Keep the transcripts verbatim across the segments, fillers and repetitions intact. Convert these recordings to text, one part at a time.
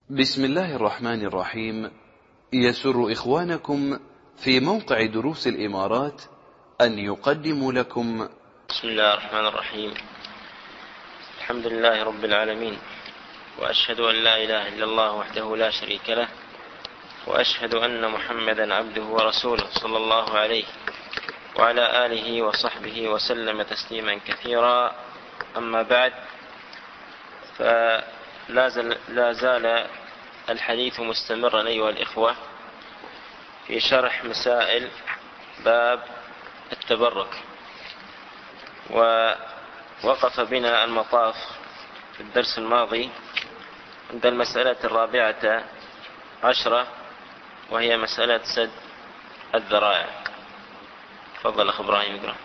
بسم الله الرحمن الرحيم. يسر إخوانكم في موقع دروس الإمارات أن يقدموا لكم بسم الله الرحمن الرحيم. الحمد لله رب العالمين، وأشهد أن لا إله إلا الله وحده لا شريك له، وأشهد أن محمدا عبده ورسوله صلى الله عليه وعلى آله وصحبه وسلم تسليما كثيرا. أما بعد، فلا زال الحديث مستمرا أيها الإخوة في شرح مسائل باب التبرك، ووقف بنا المطاف في الدرس الماضي عند المسألة الرابعة عشرة، وهي مسألة سد الذرائع. تفضل أخ إبراهيم اقرأ.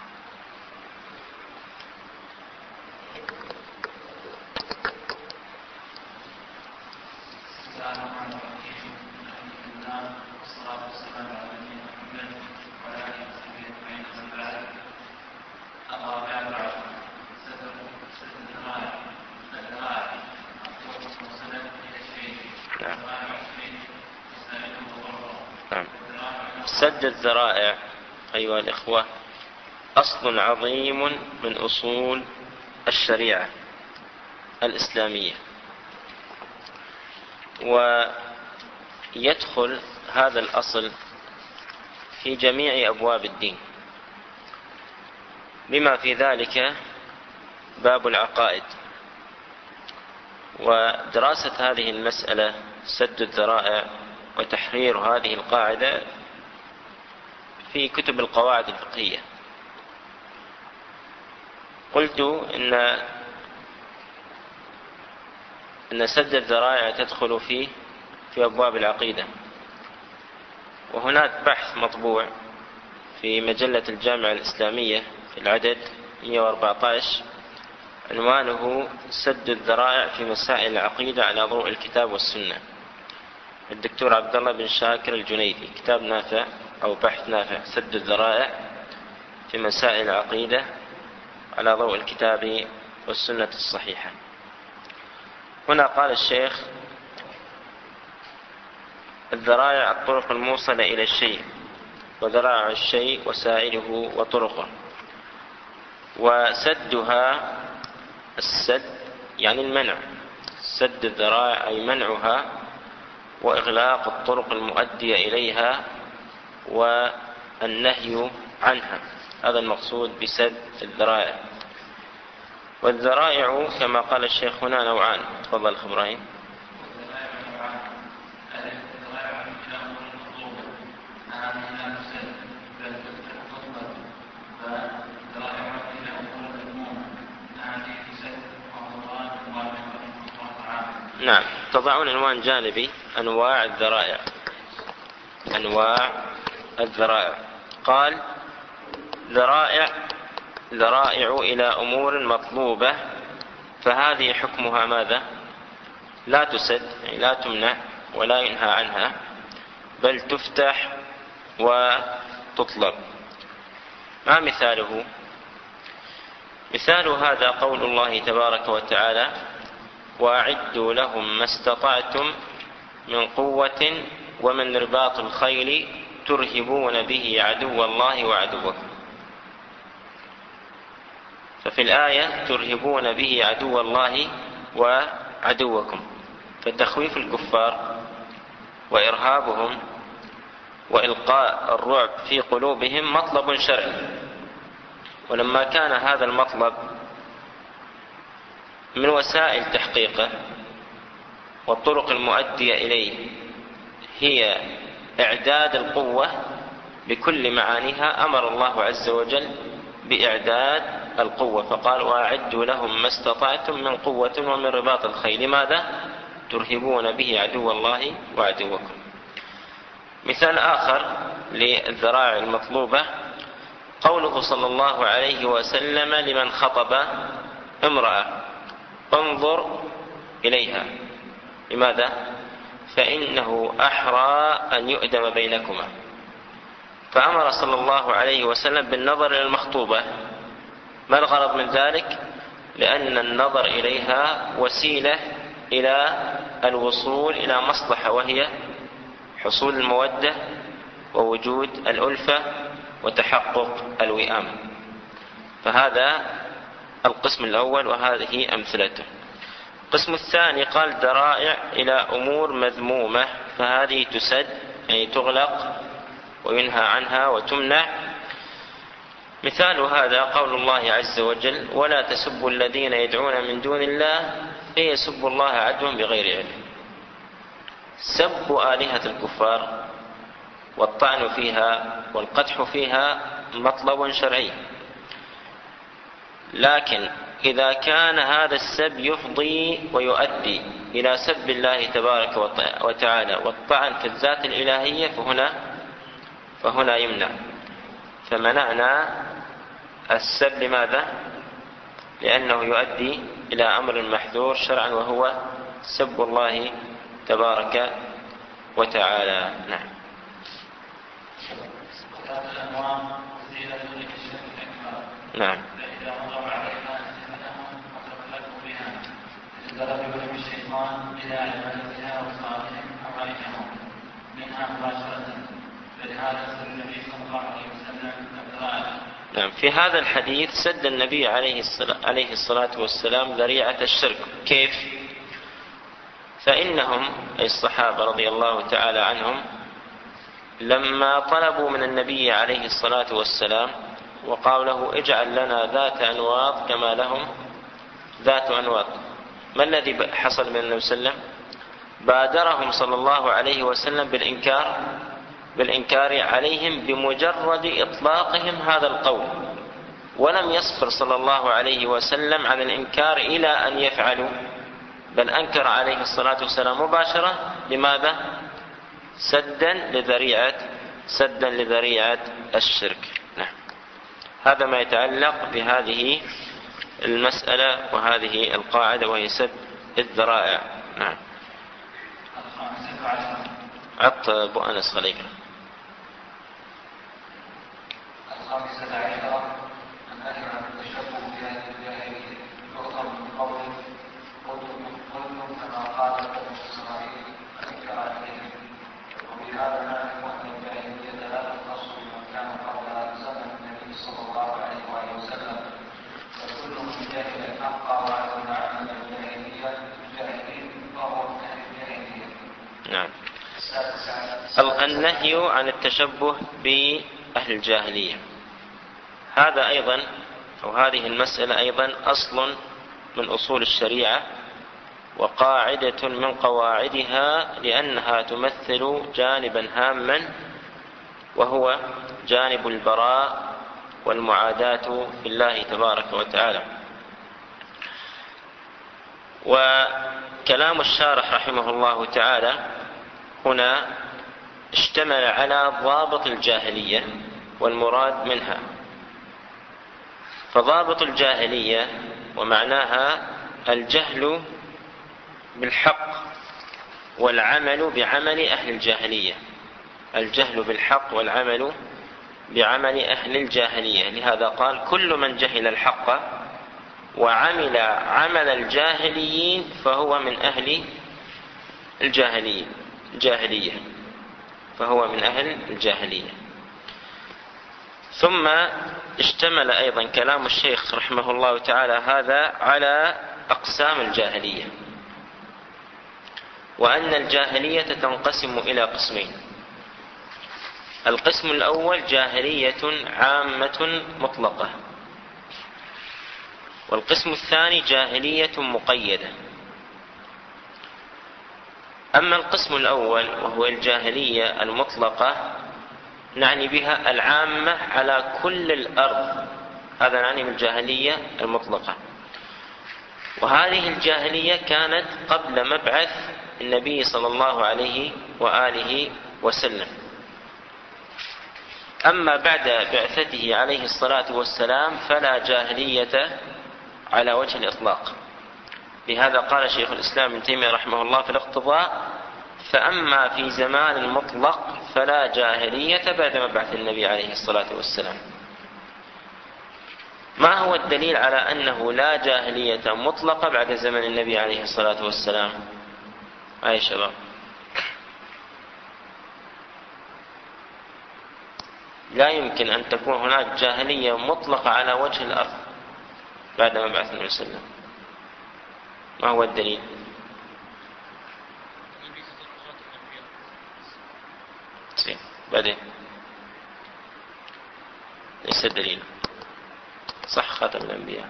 سد الذرائع أيها الإخوة أصل عظيم من أصول الشريعة الإسلامية، ويدخل هذا الأصل في جميع أبواب الدين، بما في ذلك باب العقائد. ودراسة هذه المسألة سد الذرائع وتحرير هذه القاعدة في كتب القواعد الفقهية. قلت إن أن سد الذرائع تدخل فيه في أبواب العقيدة، وهناك بحث مطبوع في مجلة الجامعة الإسلامية في العدد مئة وأربعة عشر عنوانه سد الذرائع في مسائل العقيدة على ضوء الكتاب والسنة، الدكتور عبد الله بن شاكر الجنيدي. كتاب نافع أو بحث نافع، سد الذرائع في مسائل العقيدة على ضوء الكتاب والسنة الصحيحة. هنا قال الشيخ: الذرائع الطرق الموصلة إلى الشيء، وذرائع الشيء وسائله وطرقه. وسدها، السد يعني المنع، سد الذرائع أي منعها وإغلاق الطرق المؤدية إليها والنهي عنها، هذا المقصود بسد الذرائع. والذرائع كما قال الشيخ هنا نوعان. تفضل أخ إبراهيم. نعم، تضعون عنوان جانبي: أنواع الذرائع. أنواع الذرائع. قال: ذرائع ذرائع إلى أمور مطلوبة، فهذه حكمها ماذا؟ لا تسد، يعني لا تمنع ولا ينهى عنها، بل تفتح وتطلب. ما مثاله؟ مثال هذا قول الله تبارك وتعالى: وأعدوا لهم ما استطعتم من قوة ومن رباط الخيل ترهبون به عدو الله وعدوكم. ففي الآية ترهبون به عدو الله وعدوكم، فتخويف الكفار وإرهابهم وإلقاء الرعب في قلوبهم مطلب شرعي. ولما كان هذا المطلب من وسائل تحقيقه والطرق المؤدية إليه هي إعداد القوة بكل معانيها، أمر الله عز وجل بإعداد القوة، فقال: وأعدوا لهم ما استطعتم من قوة ومن رباط الخيل. لماذا؟ ترهبون به عدو الله وعدوكم. مثال آخر للذرائع المطلوبة قوله صلى الله عليه وسلم لمن خطب امرأة: انظر إليها. لماذا؟ فإنه أحرى أن يؤدم بينكما. فأمر صلى الله عليه وسلم بالنظر إلى المخطوبة. ما الغرض من ذلك؟ لأن النظر إليها وسيلة إلى الوصول إلى مصلحة، وهي حصول المودة ووجود الألفة وتحقق الوئام. فهذا القسم الأول وهذه أمثلته. القسم الثاني قال ذرائع إلى أمور مذمومة، فهذه تسد يعني تغلق وينهى عنها وتمنع. مثال هذا قول الله عز وجل: ولا تسبوا الذين يدعون من دون الله فيسبوا الله عدوا بغير علم. سب آلهة الكفار والطعن فيها والقدح فيها مطلب شرعي، لكن إذا كان هذا السب يفضي ويؤدي إلى سب الله تبارك وتعالى والطعن في الذات الإلهية فهنا فهنا يمنع. فمنعنا السب لماذا؟ لأنه يؤدي إلى أمر محذور شرعا وهو سب الله تبارك وتعالى. نعم. نعم. نعم. في هذا الحديث سد النبي عليه الصلاة والسلام ذريعة الشرك. كيف؟ فإنهم أي الصحابة رضي الله تعالى عنهم لما طلبوا من النبي عليه الصلاة والسلام وقالوا له: اجعل لنا ذات أنواط كما لهم ذات أنواط، ما الذي حصل من النبي صلى الله عليه وسلم؟ بادرهم صلى الله عليه وسلم بالإنكار بالإنكار عليهم بمجرد إطلاقهم هذا القول، ولم يصبر صلى الله عليه وسلم عن الإنكار إلى أن يفعلوا، بل أنكر عليه الصلاة والسلام مباشرة. لماذا؟ سدا لذريعة سدا لذريعة الشرك. نعم. هذا ما يتعلق بهذه المسألة وهذه القاعدة، وهي سد الذرائع. نعم. عط أبو أنس خليفة. الخامسة عشرة النهي عن التشبه بهذه الجاهلية يؤخذ من قول قلتم كما قال بنو إسرائيل أنكر عليهم، وبهذا نعلم أن الجاهلية لا تختص بمن كان قبل زمن النبي صلى الله عليه وآله وسلم، فكل من جاهل الحق وعلم عمل الجاهلية الجاهلين فهو من أهل الجاهلية. نعم. النهي عن التشبه بأهل الجاهلية، هذا أيضا أو هذه المسألة أيضا أصل من أصول الشريعة وقاعدة من قواعدها، لأنها تمثل جانبا هاما وهو جانب البراء والمعاداة في الله تبارك وتعالى. وكلام الشارح رحمه الله تعالى هنا اشتمل على ضابط الجاهلية والمراد منها. فضابط الجاهلية ومعناها الجهل بالحق والعمل بعمل أهل الجاهلية، الجهل بالحق والعمل بعمل أهل الجاهلية. لهذا قال: كل من جهل الحق وعمل عمل الجاهليين فهو من أهل الجاهلية جاهلية فهو من أهل الجاهلية. ثم اشتمل أيضا كلام الشيخ رحمه الله تعالى هذا على أقسام الجاهلية، وأن الجاهلية تنقسم إلى قسمين: القسم الأول جاهلية عامة مطلقة، والقسم الثاني جاهلية مقيدة. أما القسم الأول وهو الجاهلية المطلقة نعني بها العامة على كل الأرض، هذا نعني بالجاهلية المطلقة. وهذه الجاهلية كانت قبل مبعث النبي صلى الله عليه وآله وسلم. أما بعد بعثته عليه الصلاة والسلام فلا جاهلية على وجه الإطلاق. لهذا قال شيخ الإسلام ابن تيمية رحمه الله في الاقتضاء: فأما في زمان المطلق فلا جاهلية بعد مبعث النبي عليه الصلاة والسلام. ما هو الدليل على أنه لا جاهلية مطلقة بعد زمن النبي عليه الصلاة والسلام؟ أي شباب. لا يمكن أن تكون هناك جاهلية مطلقة على وجه الأرض بعد ما بعث النبي صلى الله عليه وسلم. ما هو الدليل؟ بعدين ليس الدليل. صح خاتم الأنبياء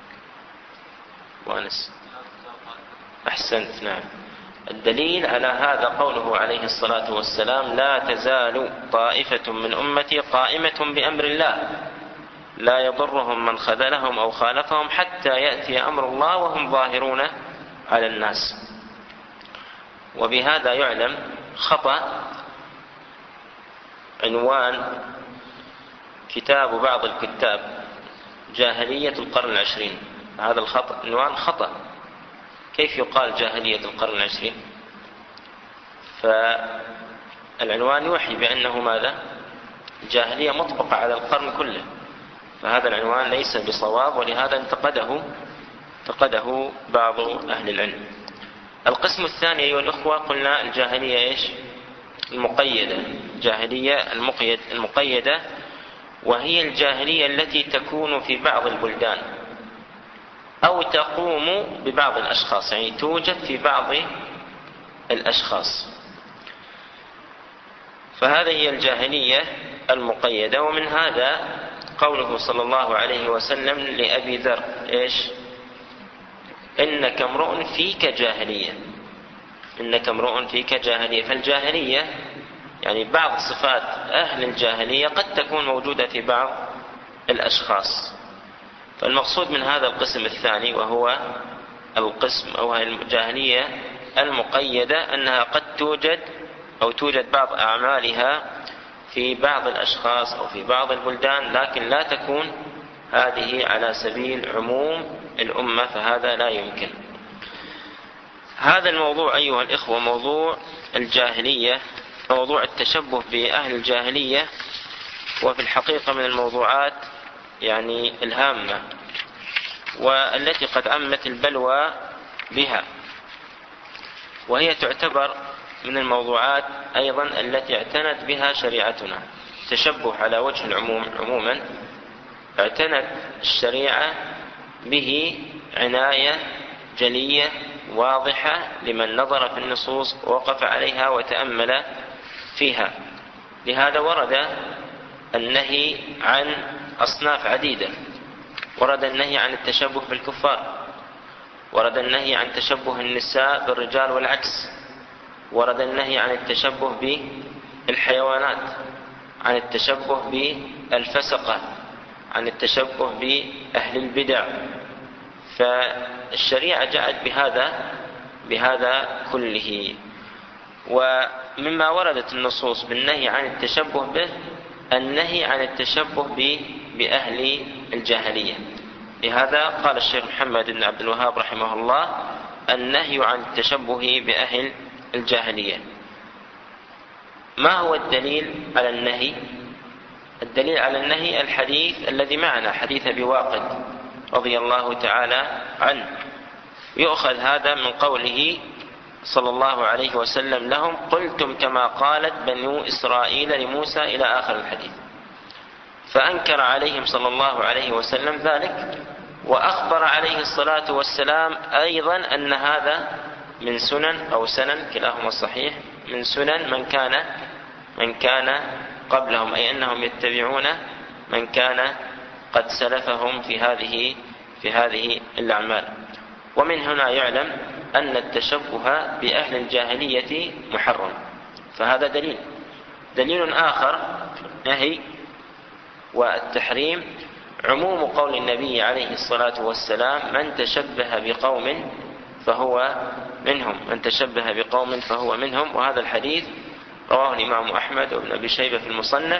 وأنس. أحسنت. نعم. الدليل على هذا قوله عليه الصلاة والسلام: لا تزال طائفة من أمتي قائمة بأمر الله لا يضرهم من خذلهم أو خالفهم حتى يأتي أمر الله وهم ظاهرون على الناس. وبهذا يعلم خطأ عنوان كتاب بعض الكتاب جاهلية القرن العشرين. هذا الخطأ عنوان خطأ. كيف يقال جاهلية القرن العشرين؟ فالعنوان يوحي بأنه ماذا؟ جاهلية مطبقة على القرن كله، فهذا العنوان ليس بصواب، ولهذا انتقده انتقده بعض أهل العلم. القسم الثاني أيها الأخوة قلنا الجاهلية إيش؟ المقيدة. جاهلية المقيد المقيدة وهي الجاهلية التي تكون في بعض البلدان أو تقوم ببعض الأشخاص، يعني توجد في بعض الأشخاص، فهذه هي الجاهلية المقيدة. ومن هذا قوله صلى الله عليه وسلم لأبي ذر: إيش؟ إنك امرؤ فيك جاهلية. إنك امرؤ فيك جاهلية. فالجاهلية يعني بعض صفات أهل الجاهلية قد تكون موجودة في بعض الأشخاص. فالمقصود من هذا القسم الثاني وهو القسم أو الجاهلية المقيدة أنها قد توجد أو توجد بعض أعمالها في بعض الأشخاص أو في بعض البلدان، لكن لا تكون هذه على سبيل عموم الأمة، فهذا لا يمكن. هذا الموضوع أيها الإخوة موضوع الجاهلية، موضوع التشبه بأهل الجاهلية، وفي الحقيقة من الموضوعات يعني الهامة والتي قد عمت البلوى بها، وهي تعتبر من الموضوعات أيضا التي اعتنت بها شريعتنا. التشبه على وجه العموم عموما اعتنت الشريعة به عناية جلية واضحة لمن نظر في النصوص ووقف عليها وتأمل فيها. لهذا ورد النهي عن أصناف عديدة. ورد النهي عن التشبه بالكفار، ورد النهي عن تشبه النساء بالرجال والعكس، ورد النهي عن التشبه بالحيوانات، عن التشبه بالفسقة، عن التشبه بأهل البدع. فالشريعة جاءت بهذا بهذا كله. ومما وردت النصوص بالنهي عن التشبه به النهي عن التشبه بأهل الجاهلية. لهذا قال الشيخ محمد بن عبد الوهاب رحمه الله: النهي عن التشبه بأهل الجاهلية. ما هو الدليل على النهي؟ الدليل على النهي الحديث الذي معنا، حديث أبي واقد رضي الله تعالى عنه. يؤخذ هذا من قوله صلى الله عليه وسلم لهم: قلتم كما قالت بنو إسرائيل لموسى، إلى آخر الحديث. فأنكر عليهم صلى الله عليه وسلم ذلك، وأخبر عليه الصلاة والسلام أيضا أن هذا من سنن أو سنن كلاهما الصحيح، من سنن من كان من كان قبلهم، أي أنهم يتبعون من كان قد سلفهم في هذه في هذه الأعمال. ومن هنا يعلم أن التشبه بأهل الجاهلية محرم. فهذا دليل. دليل آخر نهي والتحريم عموم قول النبي عليه الصلاة والسلام: من تشبه بقوم فهو منهم، من تشبه بقوم فهو منهم. وهذا الحديث رواه الإمام أحمد وابن أبي شيبة في المصنف،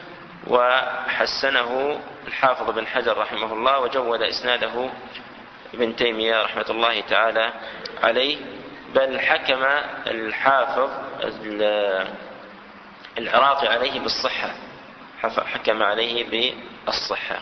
وحسنه الحافظ بن حجر رحمه الله، وجود إسناده ابن تيمية رحمة الله تعالى عليه، بل حكم الحافظ العراقي عليه بالصحة، حكم عليه بالصحة.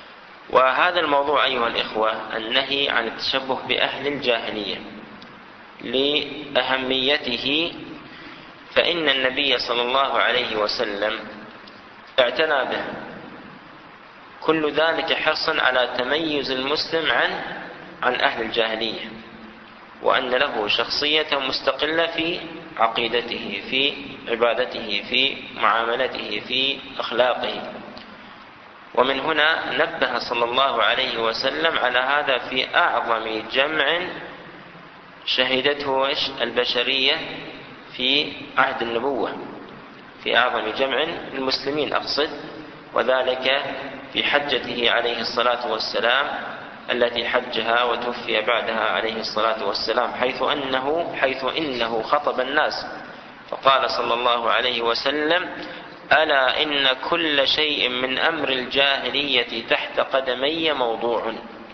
وهذا الموضوع أيها الإخوة النهي عن التشبه بأهل الجاهلية لأهميته، فإن النبي صلى الله عليه وسلم اعتنى به، كل ذلك حرصا على تميز المسلم عن عن أهل الجاهلية، وأن له شخصية مستقلة في عقيدته، في عبادته، في معاملته، في أخلاقه. ومن هنا نبه صلى الله عليه وسلم على هذا في أعظم جمع شهدته البشرية في عهد النبوة، في أعظم جمع المسلمين أقصد، وذلك في حجته عليه الصلاة والسلام التي حجها وتوفي بعدها عليه الصلاة والسلام، حيث أنه حيث إنه خطب الناس فقال صلى الله عليه وسلم: ألا إن كل شيء من أمر الجاهلية تحت قدمي موضوع،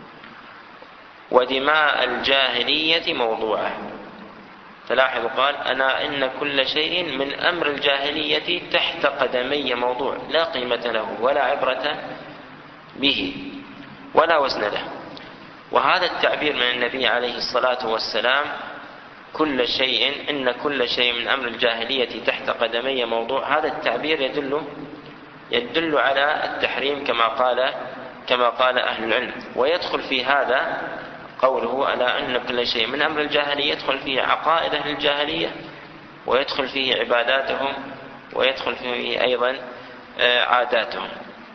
ودماء الجاهلية موضوعة. فلاحظوا قال: أنا إن كل شيء من أمر الجاهلية تحت قدمي موضوع، لا قيمة له ولا عبرة به ولا وزن له. وهذا التعبير من النبي عليه الصلاة والسلام، كل شيء إن كل شيء من أمر الجاهلية تحت قدمي موضوع، هذا التعبير يدل يدل على التحريم كما قال كما قال أهل العلم. ويدخل في هذا قوله: ألا أن كل شيء من أمر الجاهلية، يدخل فيه عقائد أهل الجاهلية، ويدخل فيه عباداتهم، ويدخل فيه أيضا عاداتهم.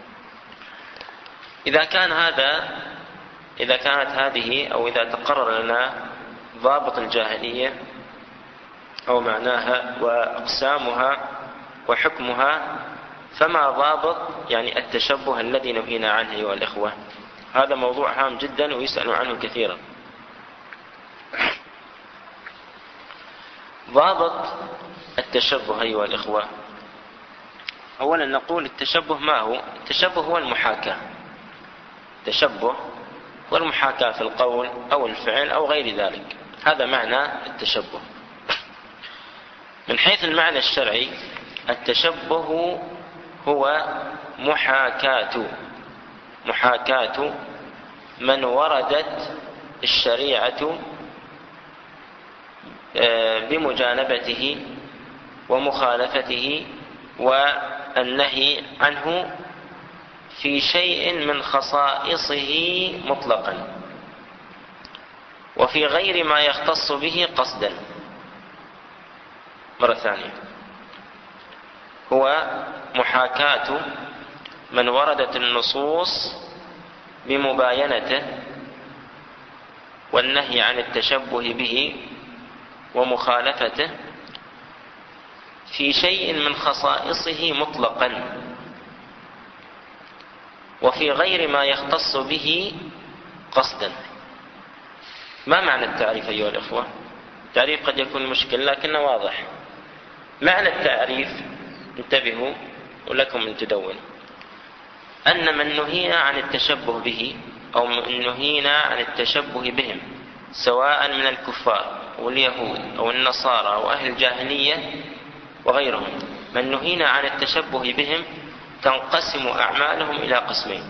إذا كان هذا إذا كانت هذه أو إذا تقرر لنا ضابط الجاهلية أو معناها وأقسامها وحكمها، فما ضابط يعني التشبه الذي نهينا عنه أيها الإخوة؟ هذا موضوع هام جدا ويسأل عنه كثيرا. ضابط التشبه أيها الإخوة، أولا نقول التشبه ما هو؟ التشبه هو المحاكاة. التشبه والمحاكاة في القول أو الفعل أو غير ذلك، هذا معنى التشبه. من حيث المعنى الشرعي، التشبه هو محاكاة محاكاة من وردت الشريعة بمجانبته ومخالفته والنهي عنه في شيء من خصائصه مطلقا، وفي غير ما يختص به قصدا. مرة ثانية، هو محاكاة من وردت النصوص بمباينته والنهي عن التشبه به ومخالفته في شيء من خصائصه مطلقا، وفي غير ما يختص به قصدا. ما معنى التعريف أيها الإخوة؟ التعريف قد يكون مشكل لكنه واضح. معنى التعريف، انتبهوا ولكم ان تدونوا، أن من نهينا عن التشبه به أو من نهينا عن التشبه بهم، سواء من الكفار واليهود أو النصارى أو أهل الجاهلية وغيرهم، من نهينا عن التشبه بهم تنقسم أعمالهم إلى قسمين.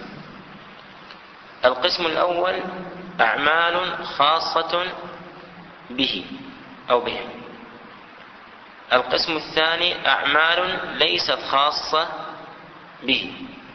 القسم الأول أعمال خاصة به أو بهم. القسم الثاني أعمال ليست خاصة به.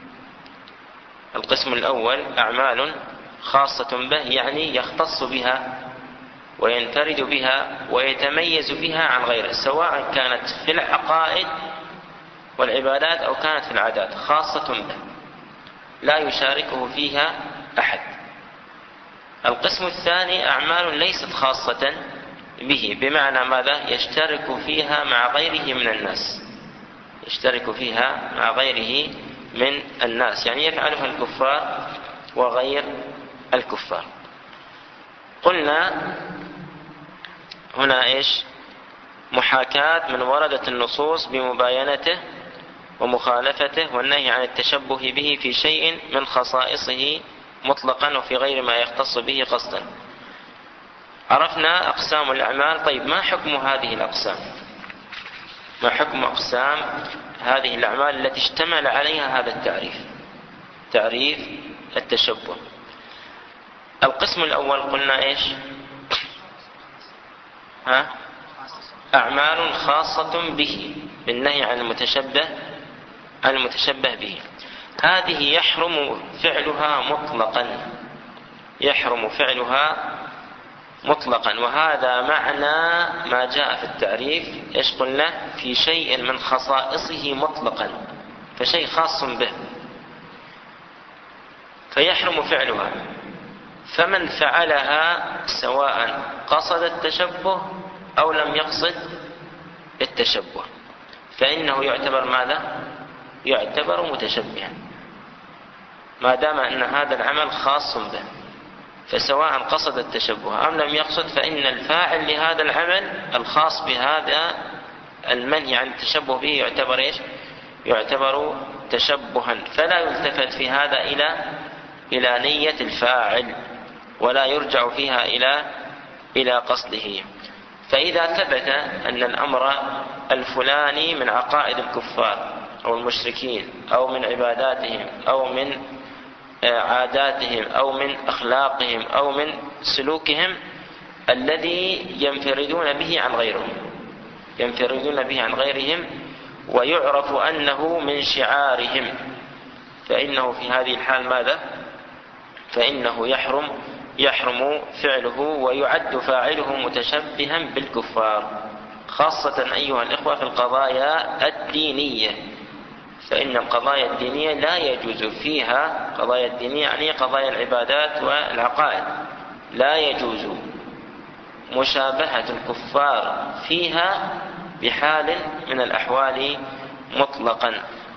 القسم الأول أعمال خاصة به، يعني يختص بها وينفرد بها ويتميز بها عن غيره، سواء كانت في العقائد والعبادات أو كانت في العادات، خاصة به لا يشاركه فيها أحد. القسم الثاني أعمال ليست خاصة به، بمعنى ماذا؟ يشترك فيها مع غيره من الناس، يشترك فيها مع غيره من الناس، يعني يفعلها الكفار وغير الكفار. قلنا هنا إيش؟ محاكاة من وردت النصوص بمباينته ومخالفته والنهي عن التشبه به في شيء من خصائصه مطلقا وفي غير ما يختص به قصدا. عرفنا أقسام الأعمال. طيب، ما حكم هذه الأقسام؟ ما حكم أقسام هذه الأعمال التي اشتمل عليها هذا التعريف، تعريف التشبه؟ القسم الأول قلنا إيش؟ ها أعمال خاصة به بالنهي عن المتشبه عن المتشبه به، هذه يحرم فعلها مطلقا، يحرم فعلها مطلقا. وهذا معنى ما جاء في التعريف، ايش قلنا؟ في شيء من خصائصه مطلقا، فشيء خاص به فيحرم فعلها. فمن فعلها سواء قصد التشبه أو لم يقصد التشبه فإنه يعتبر ماذا؟ يعتبر متشبها، ما دام أن هذا العمل خاص به. فسواء قصد التشبه أم لم يقصد، فإن الفاعل لهذا العمل الخاص بهذا المنهي عن التشبه به يعتبر إيش؟ يعتبر تشبها. فلا يلتفت في هذا إلى إلى نية الفاعل، ولا يرجع فيها إلى إلى قصده. فإذا ثبت أن الأمر الفلاني من عقائد الكفار أو المشركين أو من عباداتهم أو من عاداتهم أو من أخلاقهم أو من سلوكهم الذي ينفردون به عن غيرهم ينفردون به عن غيرهم ويعرف أنه من شعارهم، فإنه في هذه الحال ماذا؟ فإنه يحرم يحرم فعله ويعد فاعله متشبها بالكفار، خاصة أيها الإخوة في القضايا الدينية. فإن القضايا الدينية لا يجوز فيها، قضايا الدينية يعني قضايا العبادات والعقائد، لا يجوز مشابهة الكفار فيها بحال من الأحوال مطلقا.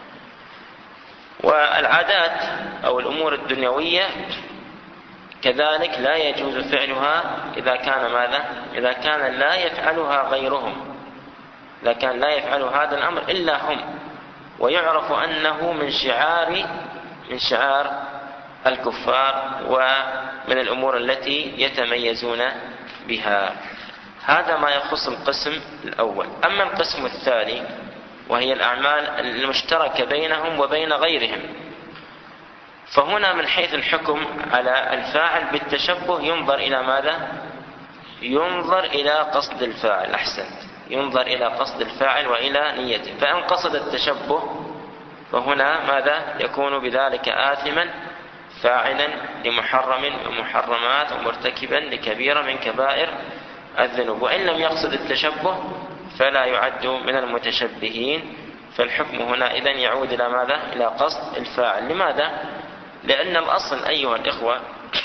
والعادات أو الأمور الدنيوية كذلك لا يجوز فعلها إذا كان ماذا؟ إذا كان لا يفعلها غيرهم، إذا كان لا يفعل هذا الأمر إلا هم، ويعرف أنه من شعار من شعار الكفار ومن الأمور التي يتميزون بها. هذا ما يخص القسم الأول. أما القسم الثاني وهي الأعمال المشتركة بينهم وبين غيرهم، فهنا من حيث الحكم على الفاعل بالتشبه ينظر إلى ماذا؟ ينظر إلى قصد الفاعل. أحسنت، ينظر إلى قصد الفاعل وإلى نيته. فإن قصد التشبه فهنا ماذا؟ يكون بذلك آثما فاعلا لمحرم ومحرمات ومرتكبا لكبيرة من كبائر الذنوب. وإن لم يقصد التشبه فلا يعد من المتشبهين. فالحكم هنا إذن يعود إلى ماذا؟ إلى قصد الفاعل. لماذا؟ لأن الأصل أيها الإخوة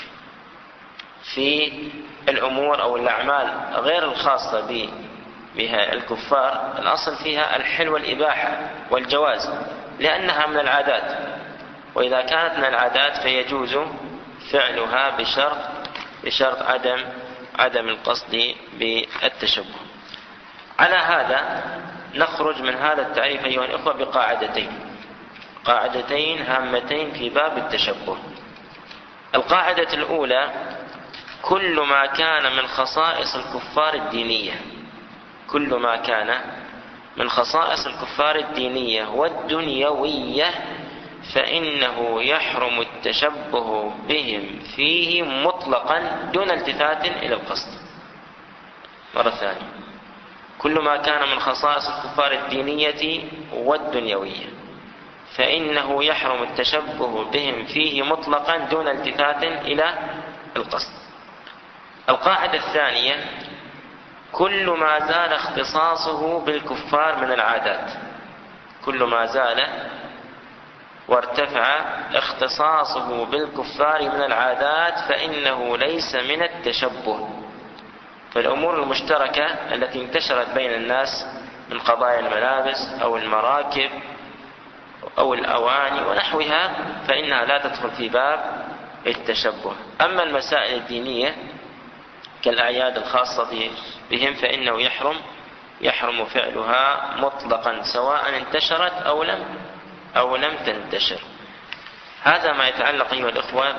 في الأمور أو الأعمال غير الخاصة بها الكفار، الأصل فيها الحل والإباحة والجواز، لأنها من العادات، وإذا كانت من العادات فيجوز فعلها بشرط بشرط عدم عدم القصد بالتشبه. على هذا نخرج من هذا التعريف أيها الإخوة بقاعدتين قاعدتين هامتين في باب التشبه. القاعدة الأولى: كل ما كان من خصائص الكفار الدينية كل ما كان من خصائص الكفار الدينية والدنيوية فإنه يحرم التشبه بهم فيه مطلقا دون التفات إلى القصد. مرة ثانية: كل ما كان من خصائص الكفار الدينية والدنيوية فإنه يحرم التشبه بهم فيه مطلقا دون التفات إلى القصد. القاعدة الثانية: كل ما زال اختصاصه بالكفار من العادات كل ما زال وارتفع اختصاصه بالكفار من العادات فإنه ليس من التشبه. فالأمور المشتركة التي انتشرت بين الناس من قضايا الملابس أو المراكب أو الأواني ونحوها فإنها لا تدخل في باب التشبه. أما المسائل الدينية كالأعياد الخاصة بهم فإنه يحرم يحرم فعلها مطلقا سواء انتشرت أو لم أو لم تنتشر. هذا ما يتعلق أيها الإخوة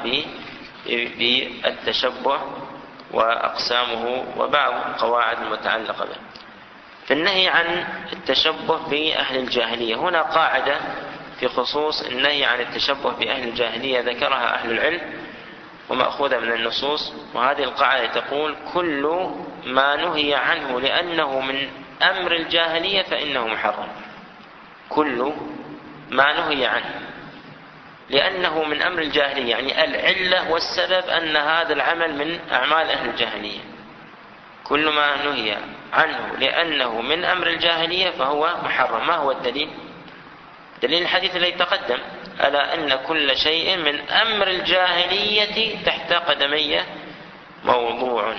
بالتشبه وأقسامه وبعض القواعد المتعلقة به. في النهي عن التشبه بأهل الجاهلية هنا قاعدة في خصوص النهي عن التشبه بأهل الجاهلية ذكرها أهل العلم، ومأخوذة من النصوص. وهذه القاعدة تقول كل ما نهي عنه لأنه من أمر الجاهلية فإنه محرم. كل ما نهي عنه لأنه من أمر الجاهلية، يعني العلة والسبب أن هذا العمل من أعمال أهل الجاهلية. كل ما نهي عنه لأنه من أمر الجاهلية فهو محرم. ما هو الدليل؟ دليل الحديث الذي تقدم: ألا إن كل شيء من أمر الجاهلية تحت قدمي موضوع.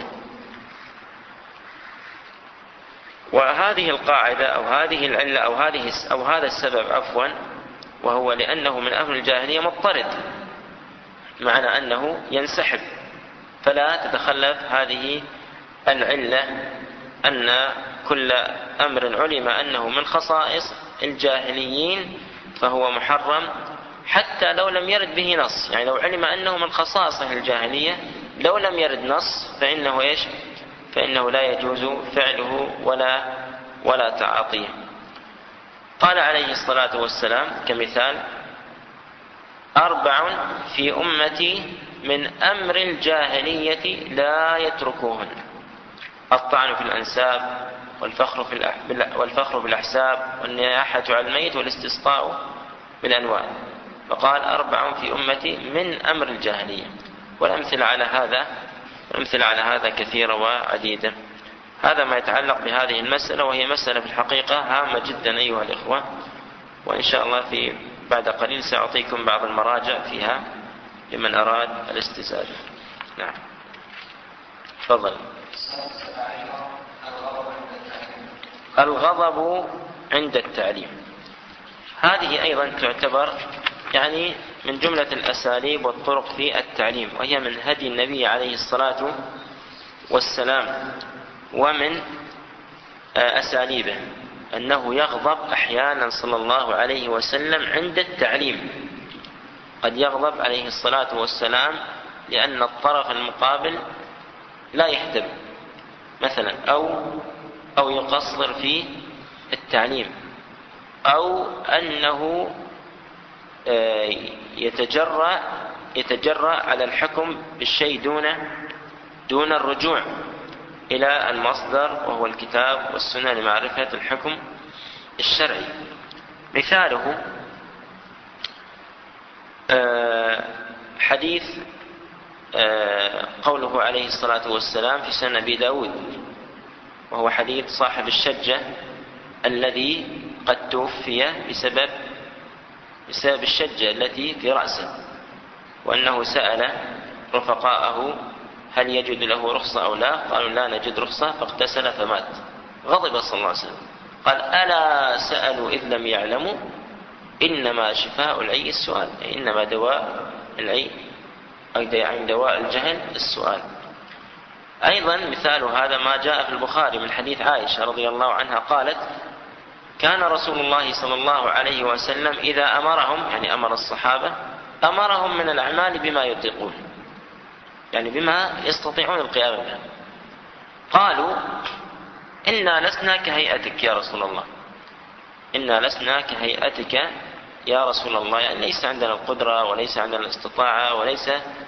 وهذه القاعدة أو هذه العلة أو هذه أو هذا السبب عفوا وهو لأنه من أمر الجاهلية مضطرد، معنى أنه ينسحب، فلا تتخلف هذه العلة أن كل أمر علم أنه من خصائص الجاهليين فهو محرم حتى لو لم يرد به نص. يعني لو علم أنه من خصائص الجاهلية لو لم يرد نص فإنه إيش؟ فإنه لا يجوز فعله ولا ولا تعاطيه. قال عليه الصلاة والسلام كمثال: أربع في أمتي من أمر الجاهلية لا يتركوهن: الطعن في الأنساب، والفخر في والفخر بالأحساب، والنياحة على الميت، والاستسقاء بالأنواع. فقال: أربع في أمتي من أمر الجاهلية. والأمثلة على هذا الأمثلة على هذا كثيرة وعديدة. هذا ما يتعلق بهذه المسألة، وهي مسألة في الحقيقة هامة جدا أيها الإخوة، وإن شاء الله في بعد قليل سأعطيكم بعض المراجع فيها لمن أراد الاستزادة. نعم، تفضل. الغضب عند التعليم، هذه أيضا تعتبر يعني من جملة الأساليب والطرق في التعليم، وهي من هدي النبي عليه الصلاة والسلام ومن أساليبه أنه يغضب أحيانا صلى الله عليه وسلم عند التعليم. قد يغضب عليه الصلاة والسلام لأن الطرف المقابل لا يهتم مثلا، أو أو يقصر في التعليم، أو أنه يتجرأ يتجرأ على الحكم بالشيء دون دون الرجوع إلى المصدر وهو الكتاب والسنة لمعرفة الحكم الشرعي. مثاله حديث قوله عليه الصلاة والسلام في سنن أبي داود، وهو حديث صاحب الشجة الذي قد توفي بسبب بسبب الشجة التي في رأسه، وأنه سأل رفقاءه هل يجد له رخصة أو لا؟ قالوا لا نجد رخصة، فاغتسل فمات. غضب صلى الله عليه وسلم، قال: ألا سألوا إذ لم يعلموا إنما شفاء العي السؤال، إنما دواء العي أي دواء الجهل السؤال. أيضا مثال هذا ما جاء في البخاري من حديث عائشة رضي الله عنها قالت: كان رسول الله صلى الله عليه وسلم إذا أمرهم، يعني أمر الصحابة، أمرهم من الأعمال بما يطيقون، يعني بما يستطيعون القيام به. قالوا: إنا لسنا كهيئتك يا رسول الله، إنا لسنا كهيئتك يا رسول الله، يعني ليس عندنا القدرة وليس عندنا الاستطاعة وليس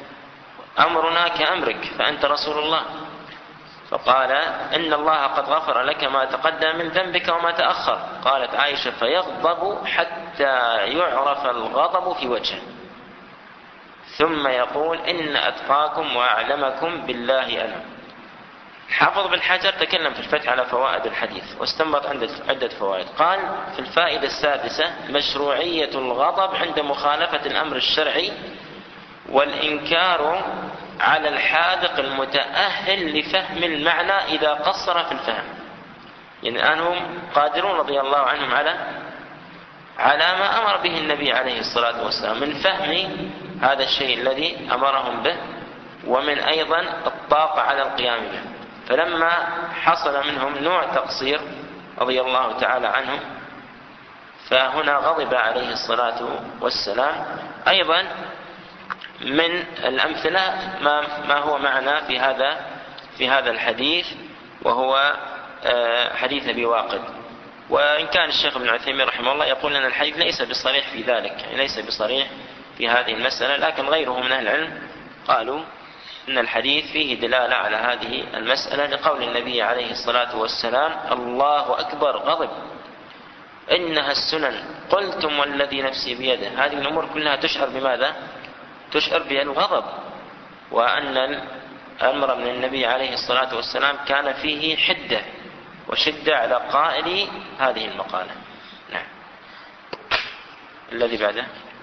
أمرنا كأمرك، فأنت رسول الله. فقال: إن الله قد غفر لك ما تقدم من ذنبك وما تأخر. قالت عائشة: فيغضب حتى يعرف الغضب في وجهه، ثم يقول: إن أتقاكم وأعلمكم بالله أنا. حافظ بن حجر تكلم في الفتح على فوائد الحديث واستنبط عدة فوائد. قال في الفائدة السادسة: مشروعية الغضب عند مخالفة الأمر الشرعي، والإنكار على الحاذق المتأهل لفهم المعنى إذا قصر في الفهم. يعني أنهم قادرون رضي الله عنهم على على ما أمر به النبي عليه الصلاة والسلام من فهم هذا الشيء الذي أمرهم به، ومن أيضا الطاقة على القيام به. فلما حصل منهم نوع تقصير رضي الله تعالى عنهم فهنا غضب عليه الصلاة والسلام. أيضا من الأمثلة ما ما هو معنا في هذا في هذا الحديث، وهو حديث أبي واقد. وإن كان الشيخ ابن عثيمين رحمه الله يقول أن الحديث ليس بصريح في ذلك، يعني ليس بصريح في هذه المسألة، لكن غيره من أهل العلم قالوا إن الحديث فيه دلالة على هذه المسألة لقول النبي عليه الصلاة والسلام: الله أكبر غضب، إنها السنن، قلتم والذي نفسي بيده. هذه الأمور كلها تشعر بماذا؟ تشعر بالغضب، وأن الأمر من النبي عليه الصلاة والسلام كان فيه حدة وشدة على قائل هذه المقالة. نعم. الذي بعده.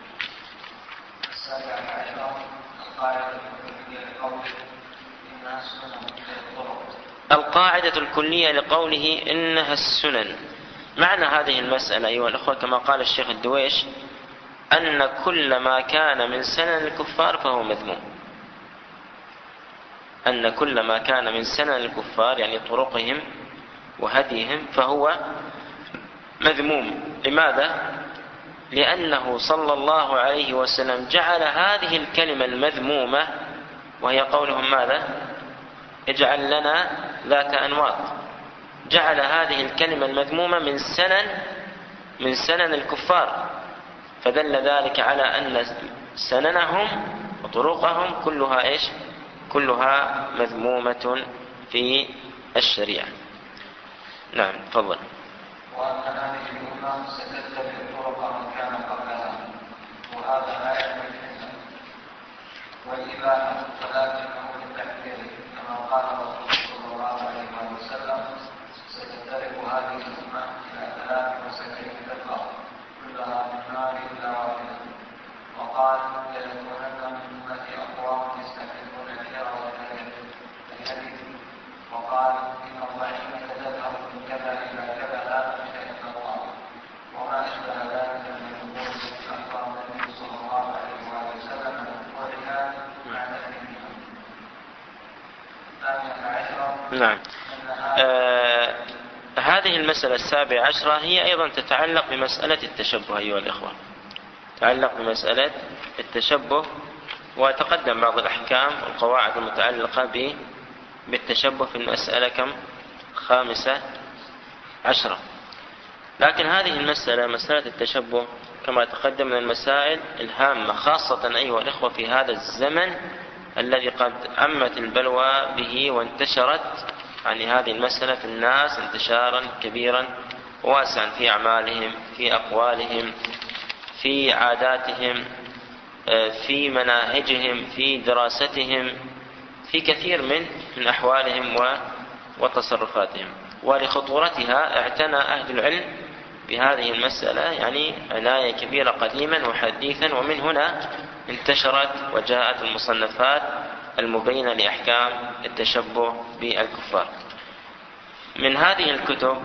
القاعدة الكلية لقوله إنها السنن. معنى هذه المسألة أيها الأخوة كما قال الشيخ الدويش أن كل ما كان من سنن الكفار فهو مذموم. أن كل ما كان من سنن الكفار يعني طرقهم وهديهم فهو مذموم. لماذا؟ لأنه صلى الله عليه وسلم جعل هذه الكلمة المذمومة وهي قولهم ماذا؟ اجعل لنا ذات أنواط. جعل هذه الكلمة المذمومة من سنن من سنن الكفار، فدل ذلك على أن سننهم وطرقهم كلها إيش؟ كلها مذمومة في الشريعة. نعم تفضل. وأن هذه الأمة ستتبع طرق من كان قبلها، وهذا لا يعني الحسن والإباحة ولكنه للتحذير، كما قال الرسول صلى الله عليه وسلم: ستفترق هذه الأمة إلى ثلاث وسبعين فرقة كلها في النار إلا واحدة. وقال: ليكونن من أمتي أقوام يستحبون الحيرة والهدي. وقال: إن الضعيف تذهب من كذا إلى كذا لا تشاء إلا الله، وما أشبه ذلك من الأمور التي أخبر النبي صلى الله عليه وسلم من وقوعها مع تحريمها. الثانية عشرة. نعم. آه هذه المسألة السابعة عشرة هي أيضا تتعلق بمسألة التشبه أيها الإخوة، تتعلق بمسألة التشبه، وتقدم بعض الأحكام والقواعد المتعلقة به بالتشبه في المسألة كم؟ خامسة عشرة. لكن هذه المسألة مسألة التشبه كما تقدم من المسائل الهامة، خاصة أيها الإخوة في هذا الزمن الذي قد عمت البلوى به وانتشرت عن هذه المسألة في الناس انتشارا كبيرا واسعا في أعمالهم، في أقوالهم، في عاداتهم، في مناهجهم، في دراستهم، في كثير من من أحوالهم وتصرفاتهم. ولخطورتها اعتنى أهل العلم بهذه المسألة يعني عناية كبيرة قديما وحديثا، ومن هنا انتشرت وجاءت المصنفات المبينة لأحكام التشبه بالكفار. من هذه الكتب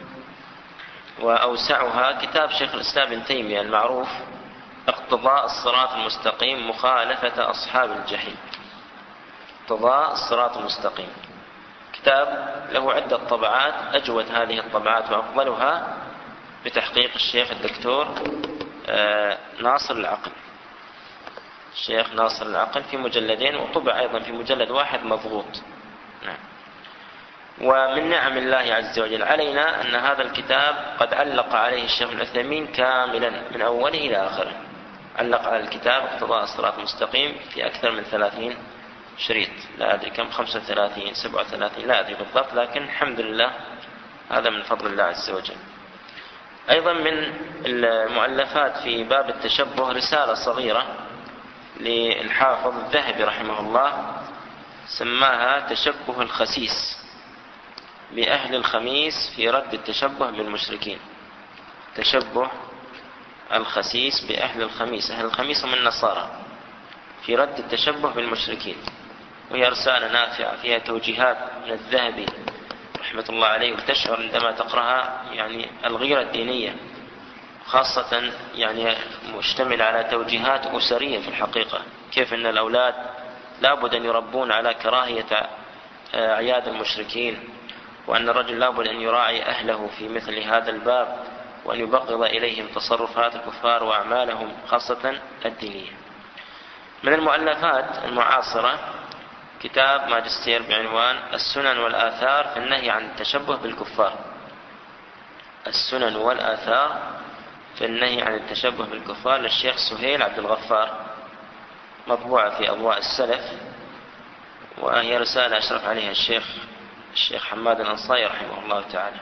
وأوسعها كتاب شيخ الإسلام ابن تيمية المعروف اقتضاء الصراط المستقيم مخالفة أصحاب الجحيم. اقتضاء الصراط المستقيم كتاب له عدة طبعات، أجود هذه الطبعات وأفضلها بتحقيق الشيخ الدكتور ناصر العقل، الشيخ ناصر العقل في مجلدين، وطبع أيضا في مجلد واحد مضغوط. نعم. ومن نعم الله عز وجل علينا أن هذا الكتاب قد علق عليه الشيخ ابن عثيمين كاملا من أوله إلى آخره، علق على الكتاب اقتضاء الصراط المستقيم في أكثر من ثلاثين شريط، لا أدري كم، خمسة وثلاثين سبعة وثلاثين لا أدري بالضبط، لكن الحمد لله هذا من فضل الله عز وجل. أيضا من المؤلفات في باب التشبه رسالة صغيرة للحافظ الذهبي رحمه الله سماها تشبه الخسيس بأهل الخميس في رد التشبه بالمشركين. تشبه الخسيس بأهل الخميس، أهل الخميس هم النصارى، في رد التشبه بالمشركين. وهي رسالة نافعة فيها توجيهات من الذهبي رحمة الله عليه، وتشعر عندما تقرأها يعني الغيرة الدينية، خاصة يعني مشتمل على توجيهات أسرية في الحقيقة، كيف أن الأولاد لابد أن يربون على كراهية أعياد المشركين، وأن الرجل لابد أن يراعي أهله في مثل هذا الباب، وأن يبغض إليهم تصرفات الكفار وأعمالهم خاصة الدينية. من المؤلفات المعاصرة كتاب ماجستير بعنوان السنن والآثار في النهي عن التشبه بالكفار. السنن والآثار في النهي عن التشبه بالكفار للشيخ سهيل عبد الغفار مطبوعة في أضواء السلف، وهي رسالة أشرف عليها الشيخ الشيخ حماد الأنصاري رحمه الله تعالى.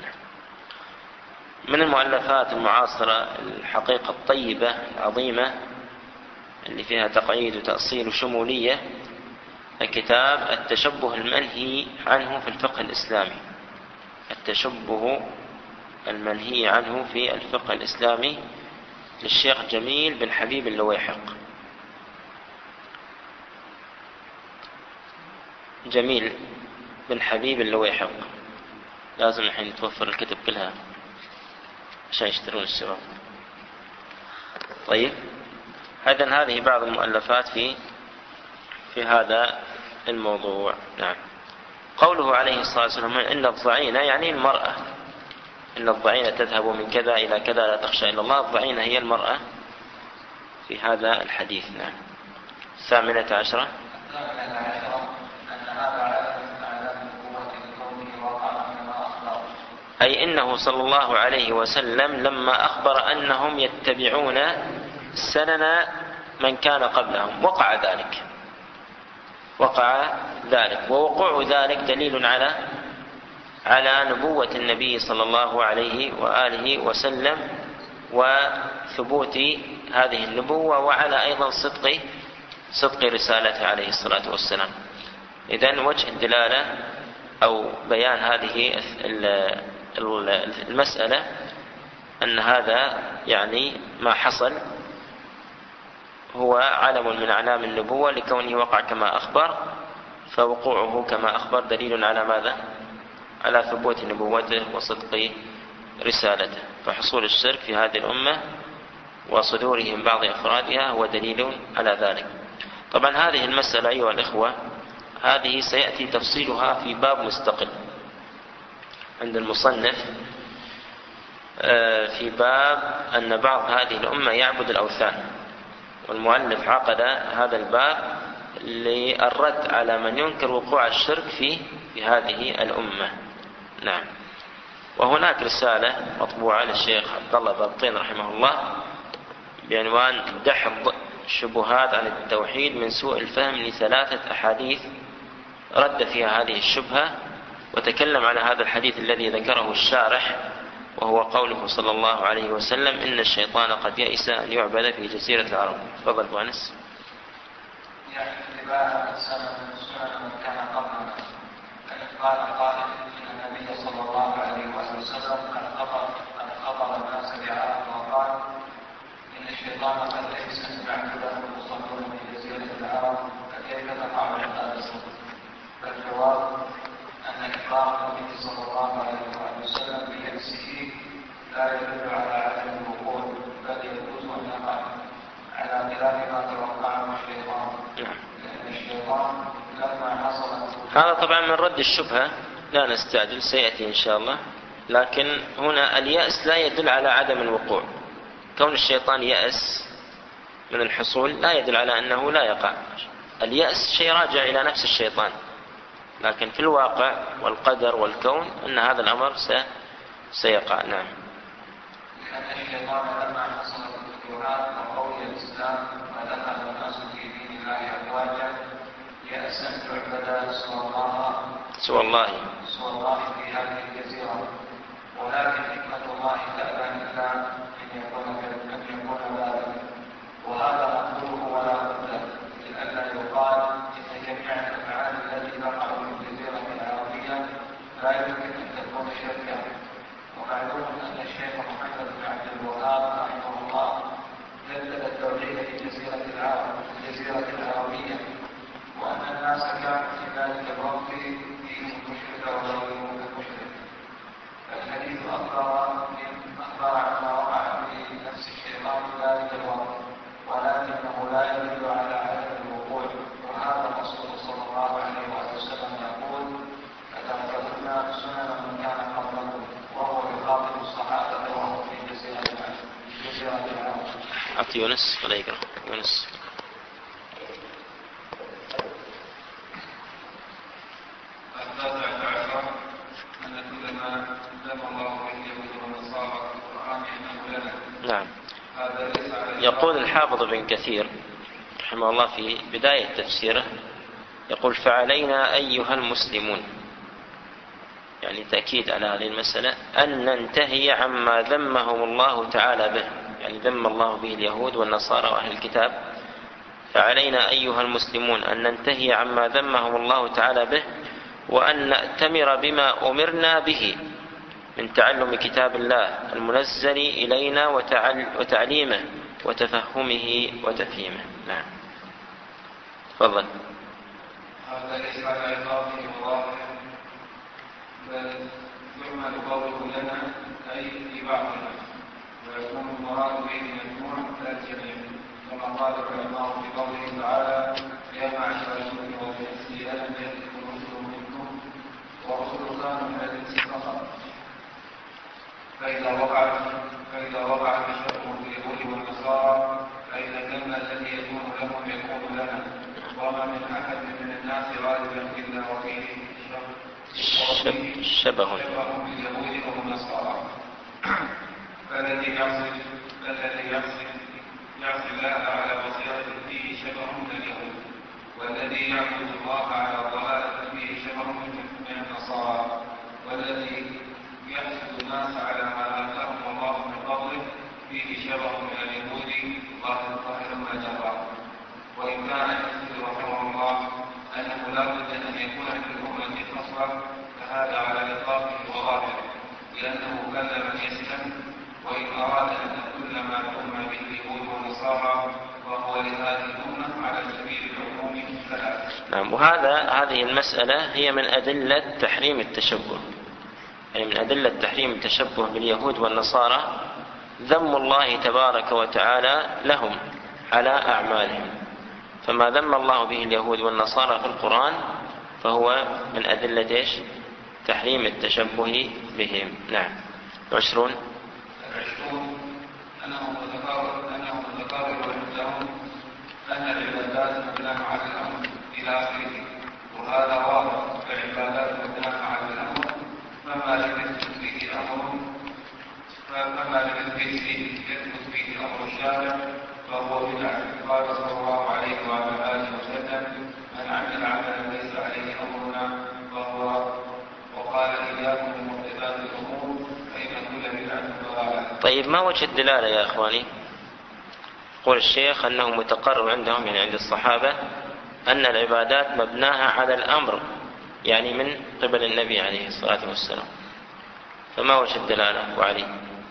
من المؤلفات المعاصرة الحقيقة الطيبة العظيمة اللي فيها تقعيد وتأصيل وشمولية كتاب التشبه المنهي عنه في الفقه الإسلامي. التشبه المنهي عنه في الفقه الإسلامي للشيخ جميل بن حبيب اللويحق. جميل بن حبيب اللويحق. لازم الحين نتوفر الكتب كلها عشان يشترون الشباب. طيب، إذن هذه بعض المؤلفات في في هذا الموضوع. نعم. قوله عليه الصلاة والسلام إن الضعينة يعني المرأة، إن الضعينة تذهب من كذا إلى كذا لا تخشى إلا الله. الضعينة هي المرأة في هذا الحديث. نعم. الثامنة عشرة أي إنه صلى الله عليه وسلم لما أخبر أنهم يتبعون سنن من كان قبلهم وقع ذلك وقع ذلك ووقوع ذلك دليل على على نبوة النبي صلى الله عليه وآله وسلم وثبوت هذه النبوة، وعلى أيضا صدق صدق رسالته عليه الصلاة والسلام. إذن وجه الدلالة أو بيان هذه المسألة أن هذا يعني ما حصل هو علم من أعلام النبوة لكونه وقع كما أخبر، فوقوعه كما أخبر دليل على ماذا؟ على ثبوت نبوته وصدق رسالته. فحصول الشرك في هذه الأمة وصدورهم بعض أفرادها هو دليل على ذلك. طبعا هذه المسألة أيها الإخوة هذه سيأتي تفصيلها في باب مستقل عند المصنف، في باب أن بعض هذه الأمة يعبد الأوثان، والمؤلف عقد هذا الباب للرد على من ينكر وقوع الشرك في في هذه الأمة. نعم. وهناك رسالة مطبوعة للشيخ عبد الله بابطين رحمه الله بعنوان دحض الشبهات عن التوحيد من سوء الفهم لثلاثة أحاديث رد فيها هذه الشبهة، وتكلم على هذا الحديث الذي ذكره الشارح وهو قوله صلى الله عليه وسلم إن الشيطان قد يئس أن يعبد في جزيرة العرب. تفضل أبو أنس. يعني اتباع سنن من كان قبلنا، قال قائل إن النبي صلى الله عليه وسلم قد خبر قد خبر الناس بعرب وقال إن الشيطان قد يئس أن يعبد المصلون في جزيرة العرب فكيف تقع هذا الصدق؟ فالجواب أن إخبار النبي صلى الله عليه وسلم بيأسه لا يدل على عدم الوقوع، بل يجوز أن يقع على خلاف ما توقعه الشيطان، لأن الشيطان لما حصل. هذا طبعا من رد الشبهة، لا نستعجل سيأتي إن شاء الله. لكن هنا اليأس لا يدل على عدم الوقوع. كون الشيطان يأس من الحصول لا يدل على أنه لا يقع. اليأس شيء راجع إلى نفس الشيطان، لكن في الواقع والقدر والكون أن هذا الأمر سيقع. نعم. لأن الشيطان لما حصل الفتوحات وقوي الإسلام ودخل الناس في دين الله أفواجا يأس أن تعبد سوى الله سوى الله سوى الله في هذه الجزيرة، ولكن حكمة الله تأبى إلا أن يكون أن يكون ذلك، وهذا مقدوره ولا بد لئلا يقال إن جميع الأفعال التي تقع في الجزيرة العربية لا يمكن أن تكون شركا. ومعلوم أن الشيخ محمد بن عبد الوهاب رحمه الله جدد التوحيد في جزيرة العرب الجزيرة العربية، وأن الناس كانوا في ذلك الوقت فيهم المشرك وغيرهم المشرك. فالحديث أخبر أخبر عما وقع في نفس الشيطان في ذلك الوقت، ولكنه لا يدل على عدم الوقوع. وهذا الرسول صلى الله عليه وسلم يقول فتأخذون سنن من كان قبلكم، وهو يخاطب الصحابة وهو في جزيرة العرب. عبد يونس ولا يقرأ يونس. التاسعة عشر أن كل ما أنزل الله به اليهود والنصارى في القرآن إنه لنا. نعم. يقول الحافظ ابن كثير رحمه الله في بداية تفسيره يقول فعلينا أيها المسلمون، يعني تأكيد على هذه المسألة، أن ننتهي عما ذمهم الله تعالى به، يعني ذم الله به اليهود والنصارى وأهل الكتاب. فعلينا أيها المسلمون أن ننتهي عما ذمهم الله تعالى به، وأن نأتمر بما أمرنا به من تعلم كتاب الله المنزل إلينا وتعليمه وتفهمه وتفهيمه. نعم تفضل. هذا ليس على إطلاقه وواضح، بل يعمل قوله لنا أي في بعضنا، ويكون المراد به مجموع لا الجميع، كما قال العلماء في قوله تعالى يا معشر الجن والإنس ألم يأتكم رسل منكم ورسل كانوا من الإنس فقط. فإذا وقع فإذا وقع التشبه باليهود والنصارى فإن الذم الذي يكون لهم يكون لنا، وما من أحد من الناس غالبا إلا وفيه شبه باليهود والنصارى. فالذي يعصي الذي يعصي يعصي الله على بصيرة فيه شبه من اليهود، والذي يعبد الله على ضلالة فيه شبه من النصارى، والذي يحسد الناس على ما آتاهم الله من فضله فيه شبه من اليهود ظاهر ما جرى. وإن كان يقصد رحمه الله أنه لا بد أن يكون في الأمة خصلة فهذا على إطلاقه وظاهره، لأنه كلم من يسلم، وإن أراد أن كل ما تؤمن به اليهود والنصارى فهو لهذه الأمة على سبيل العموم ثلاث. نعم. وهذا هذه المسألة هي من أدلة تحريم التشبه، يعني من أدلة تحريم التشبه باليهود والنصارى ذم الله تبارك وتعالى لهم على أعمالهم. فما ذم الله به اليهود والنصارى في القرآن فهو من أدلة إيش؟ تحريم التشبه بهم. نعم. عشرون العشرون أنه متقرر عندهم أن العبادات مبناة على الأمر إلى آخره، وهذا واضح. العبادات مبناة على الأمر، فما لم يثبت فيه أمر فما لم يثبت فيه أمر الشارع فهو بدعة. قال صلى الله عليه وعلى آله وسلم من عمل عملا ليس عليه أمرنا فهو، وقال إياكم بمحدثات الأمور فإن كل بدعة ضلالة. طيب ما وجه الدلالة يا إخواني؟ يقول الشيخ أنه متقرر عندهم، يعني عند الصحابة، أن العبادات مبناها على الأمر، يعني من قبل النبي عليه الصلاة والسلام. فما وجه الدلالة وعلي؟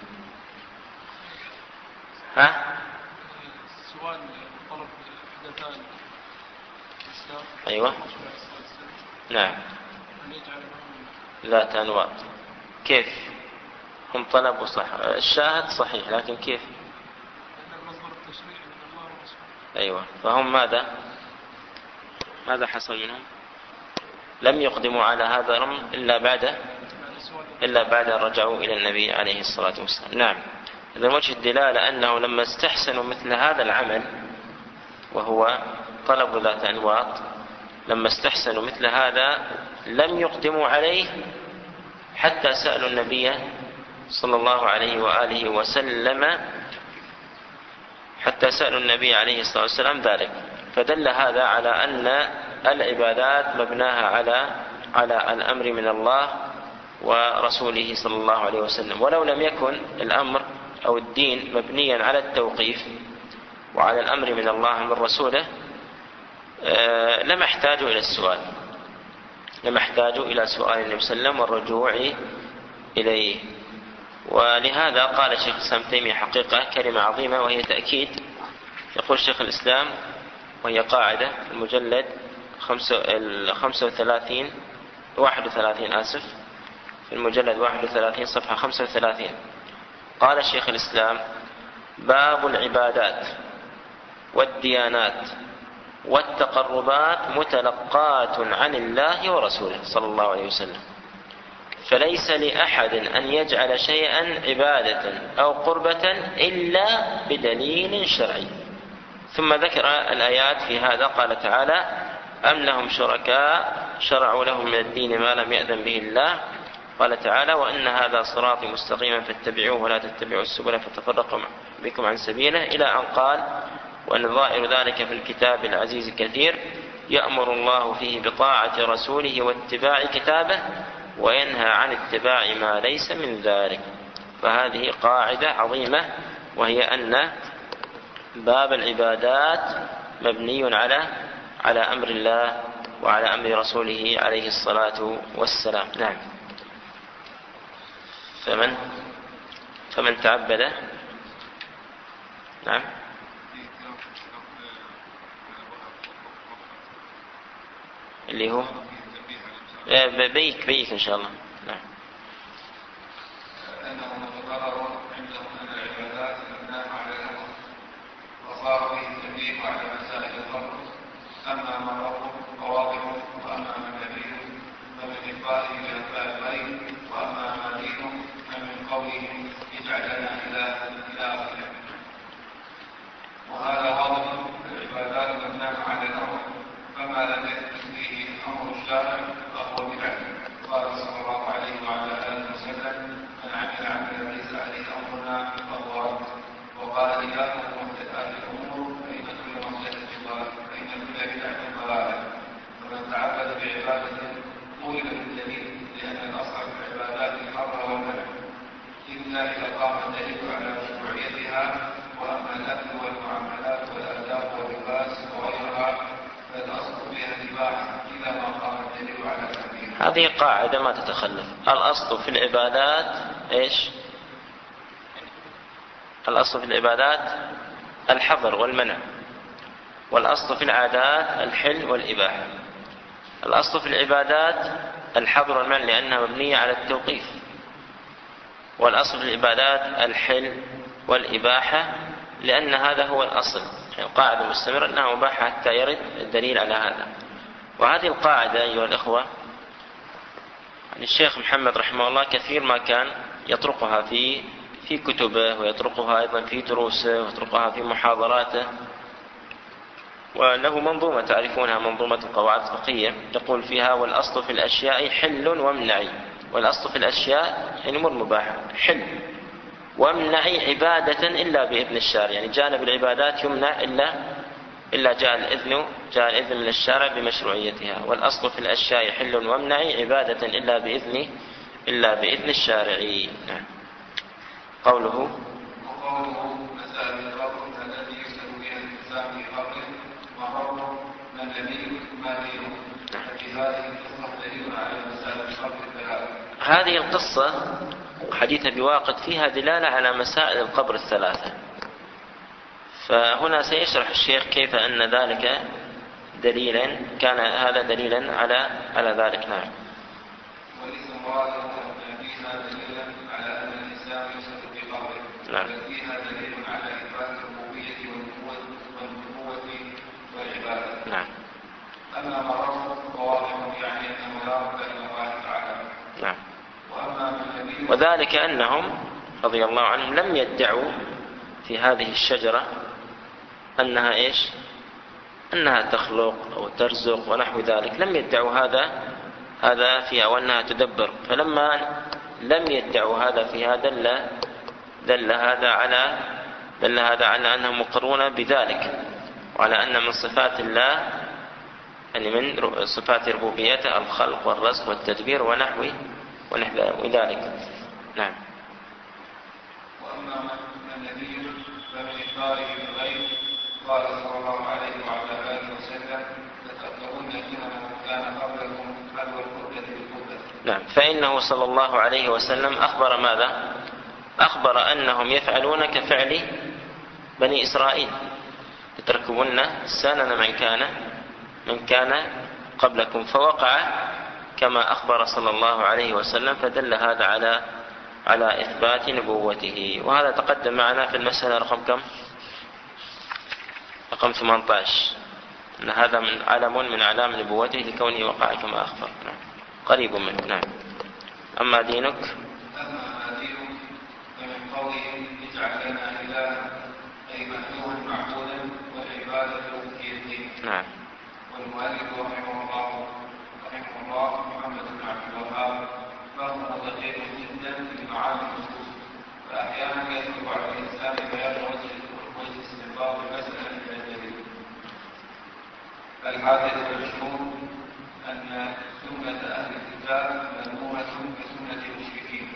ها؟ سؤال طلب حدثان الإسلام. أيوة. نعم. أن يجعل ذات أنواط. كيف؟ هم طلبوا صح، الشاهد صحيح، لكن كيف؟ لأن المصدر التشريعي من الله ورسوله. أيوة. فهم ماذا؟ ماذا حصل منهم؟ لم يقدموا على هذا الأمر إلا بعد إلا بعد أن رجعوا إلى النبي عليه الصلاة والسلام. نعم. إذا وجه الدلالة أنه لما استحسنوا مثل هذا العمل وهو طلب ذات أنواط، لما استحسنوا مثل هذا لم يقدموا عليه حتى سألوا النبي صلى الله عليه وآله وسلم حتى سألوا النبي عليه الصلاة والسلام ذلك. فدل هذا على أن العبادات مبناها على على الأمر من الله ورسوله صلى الله عليه وسلم. ولو لم يكن الأمر أو الدين مبنيا على التوقيف وعلى الأمر من الله من رسوله لما احتاجوا إلى السؤال لما احتاجوا إلى سؤال النبي صلى الله عليه وسلم والرجوع إليه. ولهذا قال شيخ الإسلام تيمية حقيقة كلمة عظيمة، وهي تأكيد. يقول شيخ الإسلام، وهي قاعدة في المجلد خمسة وثلاثين واحد وثلاثين آسف في المجلد واحد وثلاثين صفحة خمسة وثلاثين، قال شيخ الإسلام: باب العبادات والديانات والتقربات متلقاة عن الله ورسوله صلى الله عليه وسلم، فليس لأحد أن يجعل شيئا عبادة أو قربة إلا بدليل شرعي. ثم ذكر الآيات في هذا، قال تعالى: أم لهم شركاء شرعوا لهم من الدين ما لم يأذن به الله. قال تعالى: وأن هذا صراطي مستقيما فاتبعوه ولا تتبعوا السبل فتفرق بكم عن سبيله، إلى أن قال: ونظائر ذلك في الكتاب العزيز كثير، يأمر الله فيه بطاعة رسوله واتباع كتابه، وينهى عن اتباع ما ليس من ذلك. فهذه قاعدة عظيمة، وهي أن باب العبادات مبني على على أمر الله وعلى أمر رسوله عليه الصلاة والسلام. نعم. فمن فمن تعبد نعم اللي هو بيك بيك إن شاء الله. نعم. أنهم تقرروا عندهم أن العبادات مبناها على الأمر، وصار فيه التنبيه على مسائل الأمر، أما من ربه فواضح، وأما من نبيه فمن إخباره بأنباء الغيب، وأما ما دينه فمن قوله اجعل لنا إلها إلى آخره. وهذا واضح، العبادات مبناها على الأمر، فما لم يثبت فيه أمر الشارع فهو بدعة. قال صلى الله عليه وعلى آله وسلم: من عمل عملا ليس عليه أمرنا فهو رد. وقال: إياكم ومحدثات الأمور فإن كل محدثة ضلالة، فإن كل بدعة ضلالة. ومن تعبد بعبادة طولب بالدليل، لأن الأصل في العبادات الحظر والمنع، إلا إذا قام الدليل على مشروعيتها. وأما الأكل والمعاملات والآداب واللباس وغيرها فالأصل فيها الإباحة إذا ما قام الدليل على تحريمها. هذه قاعدة ما تتخلف. الأصل في العبادات إيش؟ الأصل في العبادات الحظر والمنع، والأصل في العادات الحل والإباحة. الأصل في العبادات الحظر والمنع لأنها مبنية على التوقيف، والأصل في العبادات الحل والإباحة لأن هذا هو الأصل. القاعدة مستمرة أنها مباحة حتى يرد الدليل على هذا. وهذه القاعدة أيها الأخوة الشيخ محمد رحمه الله كثير ما كان يطرقها في في كتبه، ويطرقها أيضا في دروسه، ويطرقها في محاضراته. وله منظومة تعرفونها، منظومة القواعد الفقهية، يقول فيها: والأصل في الأشياء حل وامنعي. والأصل في الأشياء يعني أمور مباحة، حل وامنعي عبادة إلا بإذن الشارع، يعني جانب العبادات يمنع إلا إلا جاء الإذن جاء الإذن من الشارع بمشروعيتها. والأصل في الأشياء حل وامنعي عبادة إلا بإذن إلا بإذن الشارع. قوله وقوله مسائل القبر التي يسأل بها الإنسان في قبره وقوله من نبيه ما دينه. ففي هذه القصة دليل على مسائل القبر الثلاث. هذه القصة حديث بواقد فيها دلالة على مسائل القبر الثلاثة. فهنا سيشرح الشيخ كيف أن ذلك دليلا كان هذا دليلا على على ذلك. نعم. وليس مراده أن فيها دليلا على أن الإنسان يسأل في قبره، نعم. بل فيها دليل على إثبات الربوبية والنبوة والعبادة. نعم. أما مرضه فواضح يعني أنه لا رد إلى الله تعالى. نعم. وأما من نبيه وذلك أنهم رضي الله عنهم لم يدعوا في هذه الشجرة أنها إيش؟ أنها تخلق أو ترزق ونحو ذلك، لم يدعوا هذا هذا فيها، وأنها تدبر. فلما لم يدعوا هذا فيها دل دل هذا على دل هذا على أنهم مقرون بذلك، وعلى أن من صفات الله يعني من صفات ربوبيته الخلق والرزق والتدبير ونحو ونحو ذلك. نعم. وأما من نبيه فمن إخباره بالغيب قال صلى الله عليه وعلى آله وسلم: لتتقون سنن كان قبلكم حذو القبلة بالقبلة. نعم. فإنه صلى الله عليه وسلم أخبر ماذا؟ أخبر أنهم يفعلون كفعل بني إسرائيل: لتركبن سنن من كان من كان قبلكم. فوقع كما أخبر صلى الله عليه وسلم، فدل هذا على على إثبات نبوته. وهذا تقدم معنا في المسألة رقم كم؟ رقم ثمانية عشر، أن هذا من علم من علام نبوته لكونه وقع كما أخبر. نعم. قريب منه. نعم. أما دينك أما ما دينك فمن قوله اجعل لنا إلها أي مألوها معبودا والعبادة هي الدين. نعم. والمؤلف رحمه الله رحمه الله محمد بن عبد الوهاب فهم دقيق جدا في معاني النصوص، فأحيانا يصعب على الإنسان بيان وجه وجه استنباط المسألة الحادث والعشرون أن سنة أهل الكتاب مذمومة كسنة المشركين.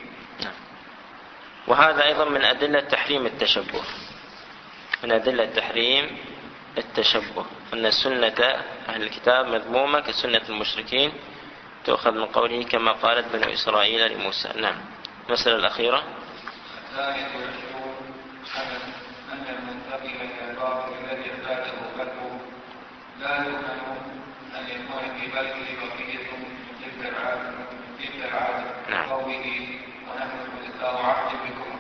وهذا أيضا من أدلة تحريم التشبه، من أدلة تحريم التشبه أن سنة أهل الكتاب مذمومة كسنة المشركين، تؤخذ من قوله كما قالت بنو إسرائيل لموسى. نعم. المسألة الأخيرة الثانية والعشرون أن المنتقل إلى الباطل الذي اعتاده قلبه لا يؤمن أن يكون في قلبه بقية من تلك العادة من تلك العادة قوله ونحن نتذكر عهد بكم.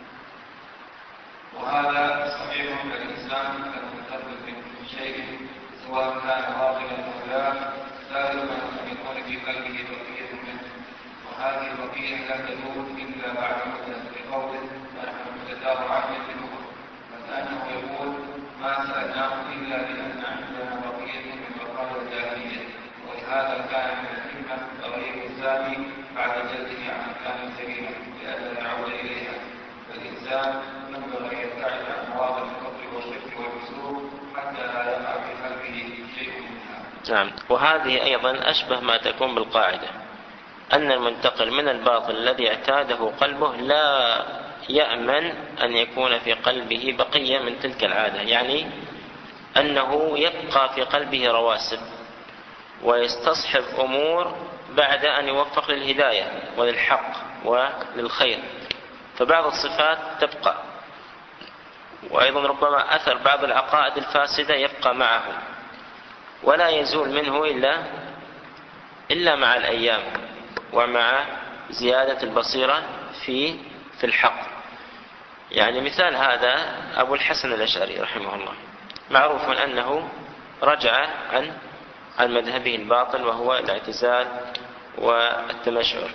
وهذا صحيح للإنسان المنتقل من شيء سواء كان باطلا أو لا لا يؤمن أن يكون في قلبه بقية منه، وهذه البقية لا تزول إلا بعد مدة بقوله ونحن نتذكر عهد بكم، وكأنه يقول ما سألناه إلا لأن عندنا بقية من بقايا الجاهلية، ولهذا كان من الحكمة تغيير الزاني بعد جلده عن مكان سليمة لئلا يعود إليها. فالإنسان ينبغي أن يبتعد عن مواضع الكفر والشرك والفسوق حتى لا يقع في قلبه شيء منها. نعم. وهذه أيضا أشبه ما تكون بالقاعدة أن المنتقل من الباطل الذي اعتاده قلبه لا يأمن أن يكون في قلبه بقية من تلك العادة، يعني أنه يبقى في قلبه رواسب ويستصحب أمور بعد أن يوفق للهداية وللحق وللخير، فبعض الصفات تبقى، وأيضا ربما أثر بعض العقائد الفاسدة يبقى معه ولا يزول منه إلا إلا مع الأيام ومع زيادة البصيرة في في الحق. يعني مثال هذا أبو الحسن الأشعري رحمه الله، معروف أنه رجع عن عن مذهبه الباطل وهو الاعتزال والتمشعر،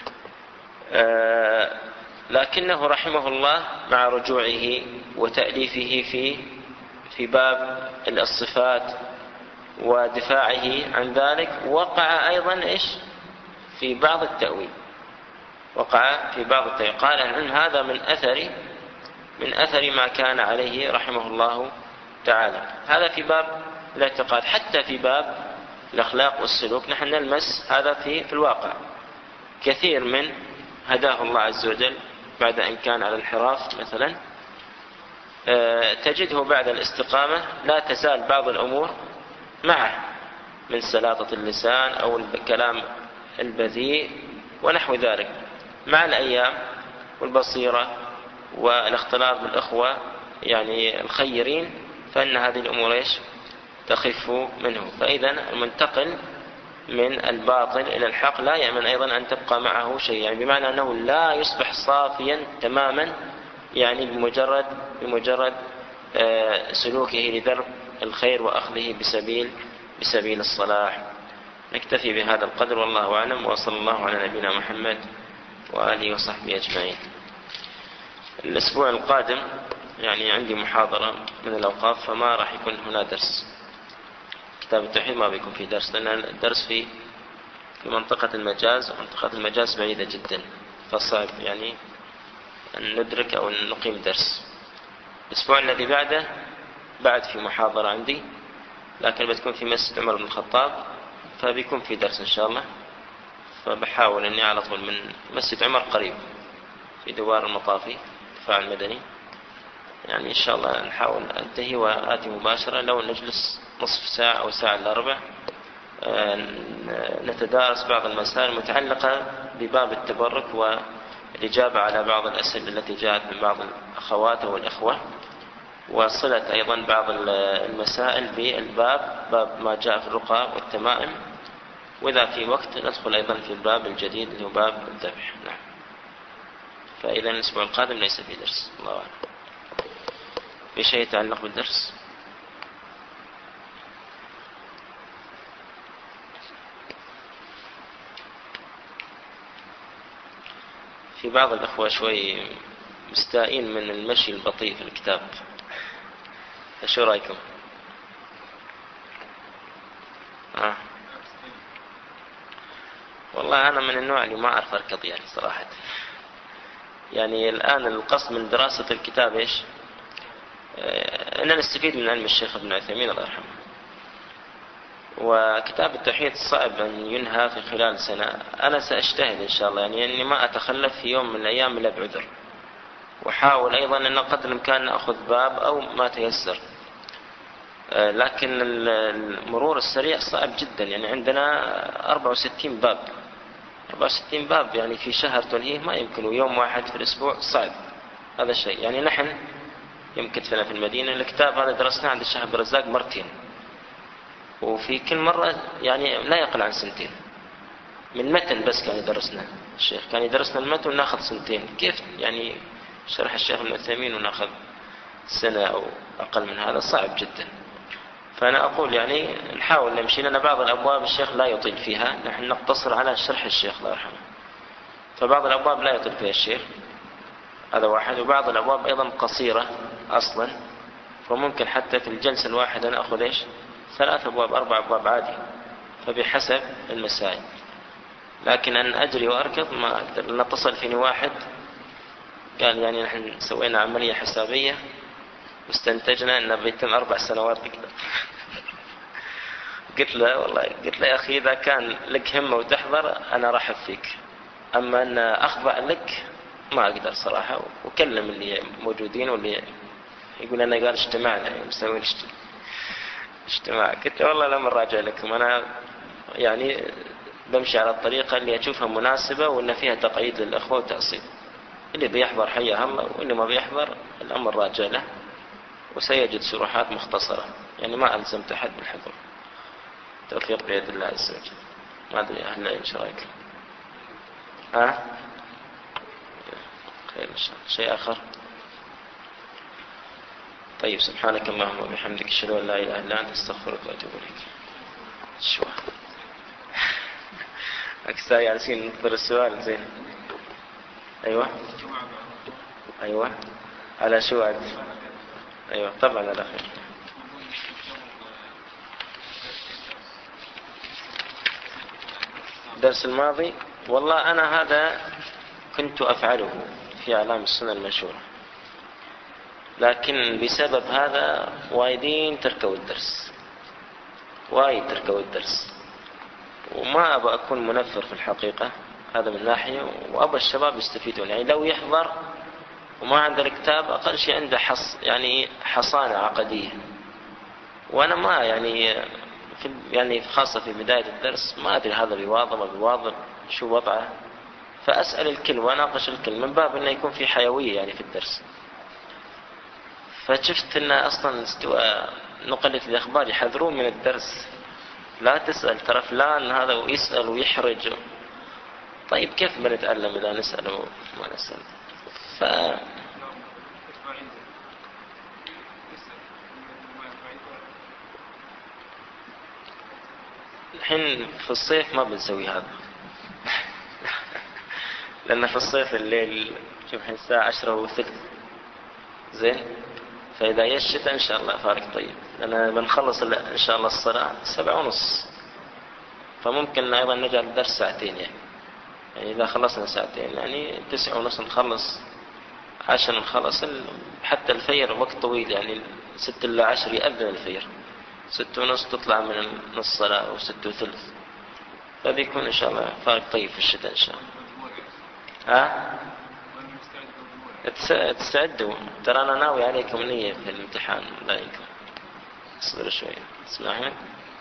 آه لكنه رحمه الله مع رجوعه وتأليفه في في باب الصفات ودفاعه عن ذلك وقع أيضا إيش في بعض التأويل، وقع في بعض التأويل. قال العلم هذا من أثر من أثر ما كان عليه رحمه الله تعالى. هذا في باب الاعتقاد. حتى في باب الأخلاق والسلوك نحن نلمس هذا في في الواقع. كثير من هداه الله عز وجل بعد أن كان على الانحراف مثلا تجده بعد الاستقامة لا تزال بعض الأمور معه من سلاطة اللسان أو الكلام البذيء ونحو ذلك، مع الأيام والبصيرة والاختلاط بالأخوة يعني الخيرين فإن هذه الأمور إيش تخف منه. فإذا المنتقل من الباطل إلى الحق لا يأمن أيضا أن تبقى معه شيء، يعني بمعنى أنه لا يصبح صافيا تماما يعني بمجرد بمجرد سلوكه لدرب الخير وأخذه بسبيل بسبيل الصلاح. نكتفي بهذا القدر والله أعلم، وصلى الله على نبينا محمد وآله وصحبه أجمعين. الأسبوع القادم يعني عندي محاضرة من الأوقاف فما راح يكون هنا درس كتاب التوحيد، ما بيكون في درس لأن الدرس في في منطقة المجاز، ومنطقة المجاز بعيدة جدا فصعب يعني أن ندرك أو أن نقيم درس. الأسبوع الذي بعده بعد في محاضرة عندي لكن بتكون في مسجد عمر بن الخطاب فبيكون في درس إن شاء الله، فبحاول أني على طول من مسجد عمر قريب في دوار المطافي الدفاع المدني، يعني إن شاء الله نحاول أنتهي وآتي مباشرة لو نجلس نصف ساعة أو ساعة إلا ربع نتدارس بعض المسائل المتعلقة بباب التبرك والإجابة على بعض الأسئلة التي جاءت من بعض الأخوات والإخوة، وصلة أيضا بعض المسائل بالباب باب ما جاء في الرقى والتمائم، وإذا في وقت ندخل أيضا في الباب الجديد اللي هو باب الذبح. نعم. فإذا الأسبوع القادم ليس في درس. الله أعلم. في شيء يتعلق بالدرس؟ في بعض الأخوة شوي مستائين من المشي البطيء في الكتاب، شو رأيكم؟ آه. والله أنا من النوع اللي ما أعرف أركض يعني صراحة. يعني الآن القصد من دراسة الكتاب إيش؟ آه أننا نستفيد من علم الشيخ ابن عثيمين الله يرحمه، وكتاب التوحيد صعب أن ينهى في خلال سنة. أنا سأجتهد إن شاء الله، يعني أني ما أتخلف في يوم من الأيام إلا بعذر، وحاول أيضا أن قدر الإمكان أخذ باب أو ما تيسر. لكن المرور السريع صعب جدا، يعني عندنا أربعة وستين باب أربعة وستين باب يعني في شهر تنهيه ما يمكن، ويوم واحد في الأسبوع صعب هذا الشيء. يعني نحن يمكن فينا في المدينة الكتاب هذا درسناه عند الشيخ عبد الرزاق مرتين، وفي كل مرة يعني لا يقل عن سنتين من متن بس كان يدرسنا الشيخ، كان يدرسنا المتن وناخذ سنتين. كيف يعني شرح الشيخ ابن عثيمين وناخذ سنة أو أقل من هذا؟ صعب جدا. فأنا أقول يعني نحاول نمشي، لنا بعض الأبواب الشيخ لا يطيل فيها، نحن نقتصر على شرح الشيخ الله يرحمه، فبعض الأبواب لا يطيل فيها الشيخ، هذا واحد. وبعض الأبواب أيضا قصيرة أصلا، فممكن حتى في الجلسة الواحدة نأخذ إيش ثلاث أبواب أربع أبواب عادي، فبحسب المسائل. لكن أن أجري وأركض ما أقدر. نتصل فيني واحد قال يعني نحن سوينا عملية حسابية واستنتجنا أنه بيتم أربع سنوات بكذا. قلت له والله، قلت له يا أخي إذا كان لك همة وتحضر أنا رحب فيك، أما أن أخضع لك ما أقدر صراحة. وكلم اللي موجودين واللي يقول أنا قال اجتماعنا يعني مسوين اجتماع. قلت له والله لما راجع لكم أنا يعني بمشي على الطريقة اللي أشوفها مناسبة وأن فيها تقعيد للأخوة وتأصيل. اللي بيحضر حيا الله، واللي ما بيحضر الأمر راجع له، وسيجد شروحات مختصرة، يعني ما ألزمت أحد بالحضور. توفيق بيد الله عز وجل. ما أدري أهل إيش رأيك؟ ها؟ خير إن شاء الله. شيء آخر؟ طيب سبحانك اللهم وبحمدك أشهد أن لا إله إلا أنت أستغفرك وأتوب إليك. شو أكثر ياسين ننتظر السؤال زين. أيوة أيوة على شو عاد؟ أيوة طبعا على خير. الدرس الماضي والله أنا هذا كنت أفعله في أعلام السنة المنشورة، لكن بسبب هذا وايدين تركوا الدرس، وايد تركوا الدرس، وما أبغى أكون منفر في الحقيقة، هذا من ناحية، وأبغى الشباب يستفيدون. يعني لو يحضر وما عنده الكتاب أقل شيء عنده حص يعني حصانة عقدية. وأنا ما يعني في يعني خاصة في بداية الدرس ما أدري هذا بيواظب ما بيواظب شو وضعه، فأسأل الكل وأناقش الكل من باب أنه يكون في حيوية يعني في الدرس. فشفت أن أصلا استوى نقلة الأخبار يحذرون من الدرس، لا تسأل ترى فلان هذا ويسأل ويحرج. طيب كيف بنتعلم إذا نسأل وما نسأل؟ ف الحين في الصيف ما بنسوي هذا لأن في الصيف الليل شوف الحين الساعة عشرة وثلث زين، فإذا يشت إن شاء الله فارق طيب، لأن بنخلص إن شاء الله الصلاة سبعة ونص، فممكن أيضا نجعل الدرس ساعتين يعني. يعني إذا خلصنا ساعتين يعني تسعة ونص نخلص، عشر نخلص، حتى الفير وقت طويل يعني ست إلا عشر يأذن الفير، ست ونص تطلع من نص صلاة وست وثلث، فبيكون إن شاء الله فارق طيب في الشتاء إن شاء الله. ها؟ تستعدوا ترى أنا ناوي عليكم نية في الامتحان دايكم، اصبروا شوية اسمعين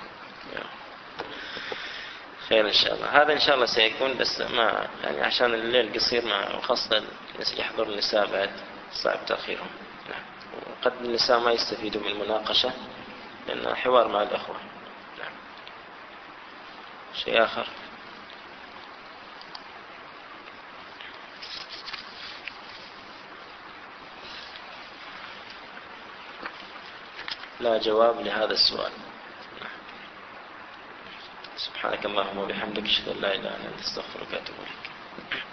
خير إن شاء الله. هذا إن شاء الله سيكون بس ما يعني عشان الليل قصير، مع خاصة يحضر النساء بعد صعب تأخيرهم. نعم. وقد النساء ما يستفيدوا من المناقشة لأنه حوار مع الأخوة. نعم. شيء آخر؟ لا جواب لهذا السؤال. سبحانك اللهم وبحمدك اشهد ان لا اله الا انت استغفرك واتوب اليك.